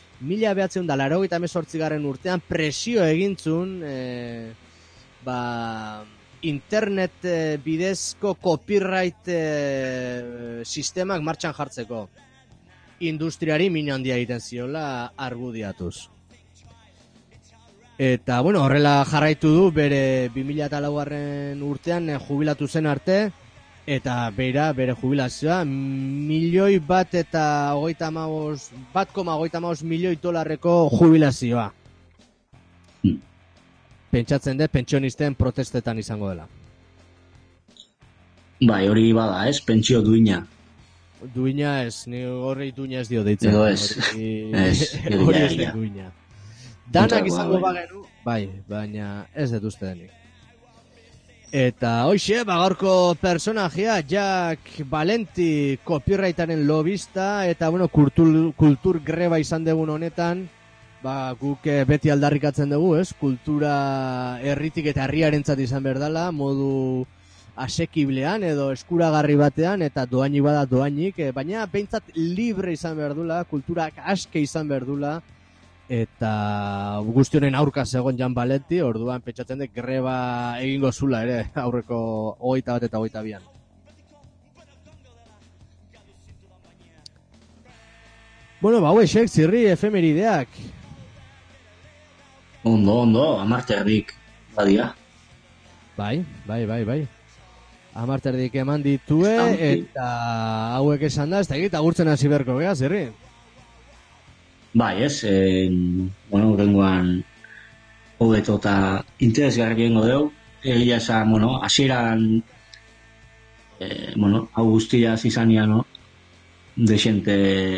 Speaker 2: 1988 urtean presio egintzun internet bidezko copyright sistemak martxan jartzeko. Industriari min handia egiten ziola argudiatuz. Eta, horrela jarraitu du bere 2004 urtean jubilatu zen arte, eta bere jubilazioa, $1,55 milioi jubilazioa. Pentsatzen dut, pentsionisten protestetan izango dela.
Speaker 3: Bai, hori bada, ez? Pentsio duina.
Speaker 2: Duina ez, ni horri duina ez dio deitzen.
Speaker 3: Edo ez.
Speaker 2: Hori ez duina. Danak izango bagenu, bai, baina ez dut uste denik. Eta hoxe, gaurko personajea, Jack Valenti, copyrightaren lobista, eta kultur greba izan dugun honetan, guk beti aldarrikatzen dugu, ez? Kultura herritik eta herriarentzat izan behar dela, modu asekiblean edo eskuragarri batean, eta doainik bada doainik, baina behintzat libre izan behar dula, kulturak aske izan behar dula, eta guztionen aurka zegoen Jan Valenti, orduan pentsatzen dut greba egingo zula ere, aurreko 21 eta 22an. Hauexek, zirri efemerideak.
Speaker 3: Ondo, 10 badia.
Speaker 2: Bai. 10 eman ditue, eta hauek esan da, ez da egit, agurtzen hasi berko, gea, zirri?
Speaker 3: Bai, ez, rengoan hobeto eta interesgarri gengo deu. Egia esan, hasieran, hau guztia zizania, desente,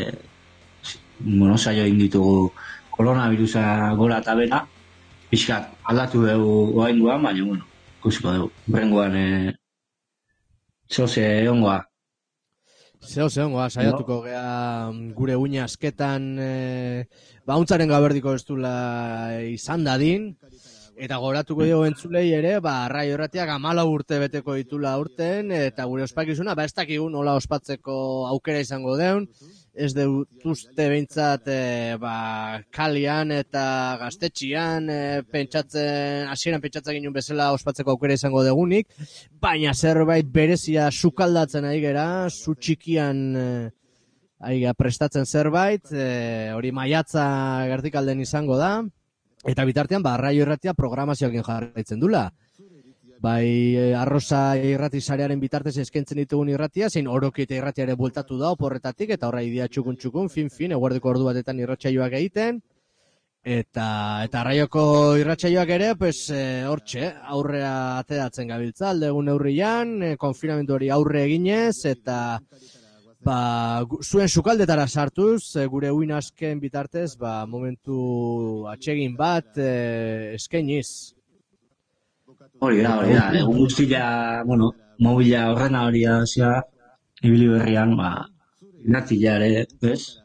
Speaker 3: saio inditugu koronavirusa gora eta bera, pixkat aldatu dugu oaingoan, baina, kusiko dugu, rengoan, zoze ongoa.
Speaker 2: Zeo, saiatuko gea gure uina asketan untzaren gaberdiko ez dula izan dadin, Eta goratuko dugu entzulei ere, Arraio Irratiak 14 urte beteko ditula urten, eta gure ospakizuna, ez dakigu nola ospatzeko aukera izango deun, ez dutuzte behintzat kalian eta gaztetxian hasieran pentsatzen ginen bezala ospatzeko aukera izango degunik, baina zerbait berezia sukaldatzen ari gera, zu txikian prestatzen zerbait, hori maiatza gertikalden izango da, eta bitartean Arraio Irratia programazioakin jarraitzen dula. Bai Arrosa irrati sarearen bitartez eskaintzen ditugun irratia, zein Orokite irratiare bueltatu da oporretatik, eta horra idea txukun, fin, eguerdiko ordu batetan irratsaioak egiten, eta Arraioko irratsaioak ere, hortxe, aurrea ateratzen gabiltza, aldegun neurrian, konfinamendu hori aurre eginez, eta zuen sukaldetara sartuz, gure uin asken bitartez, momentu atsegin bat eskainiz.
Speaker 3: Hori da, egun guztia, mobila horrena hori da, ibili berrian, irratia ere, ez?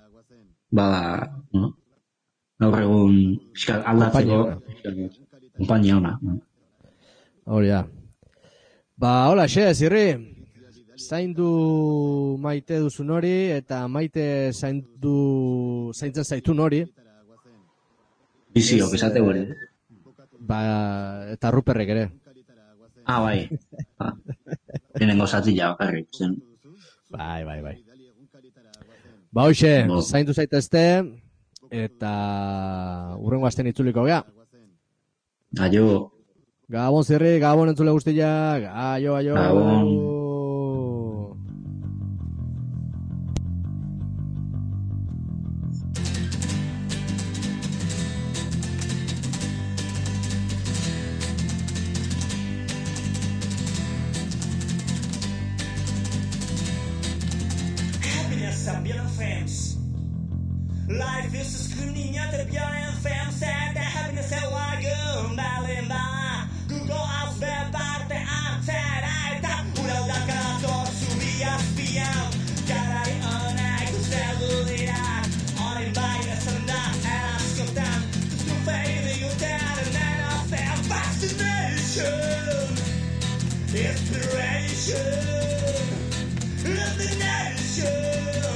Speaker 3: Gaur egun aldatzeko kompainia ona.
Speaker 2: Hori da. Hola, Zirri, zaindu maite duzun hori, eta maite zaintzen zaitun hori.
Speaker 3: Biziok, esate hori.
Speaker 2: Eta Ruperrek ere.
Speaker 3: Bai. Lehenengo zatila bakarrik zen.
Speaker 2: Bai. Hoxe, zaindu zaitezte, eta urrengo asten itzuliko gea.
Speaker 3: Aio.
Speaker 2: Gabon Zirri, Gabon entzule guztiak. Aio.
Speaker 3: Gabon.
Speaker 10: Life is a screaming at the beyond fam said that happiness is like a balimba. Google out there back the outside I thought ura da kato subia spia. Carai ona I could sell it out. On in by the sun and ask of them to fade you down and then I found fascination. Inspiration. Illumination.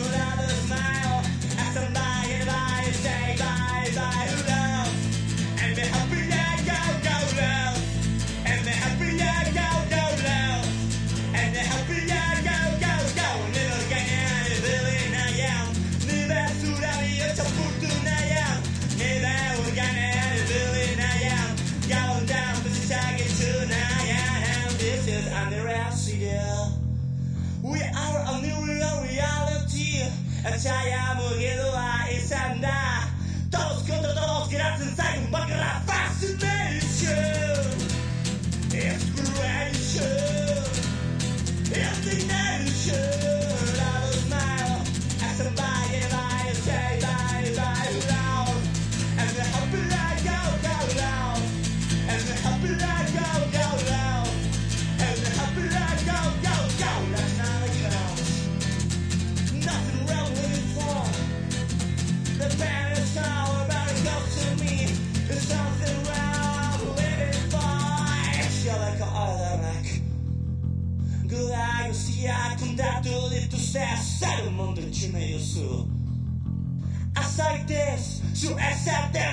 Speaker 10: We are a new reality. Saya mugidoa izan da. Todos contra todos geratzen zaigun bakarra fascination. Inspiration. Indignation. Out of smile. As somebody by say bye loud. And the happy light go loud. And the happy light go loud. And the happy light go. That's not a count. Nothing wrong with it for. The band is all about to go to me. There's something wrong with it for. Sia like automatic. Gula guztia kontatu dituzte zer mundu tximeiozu. Azaitez, zu ezaten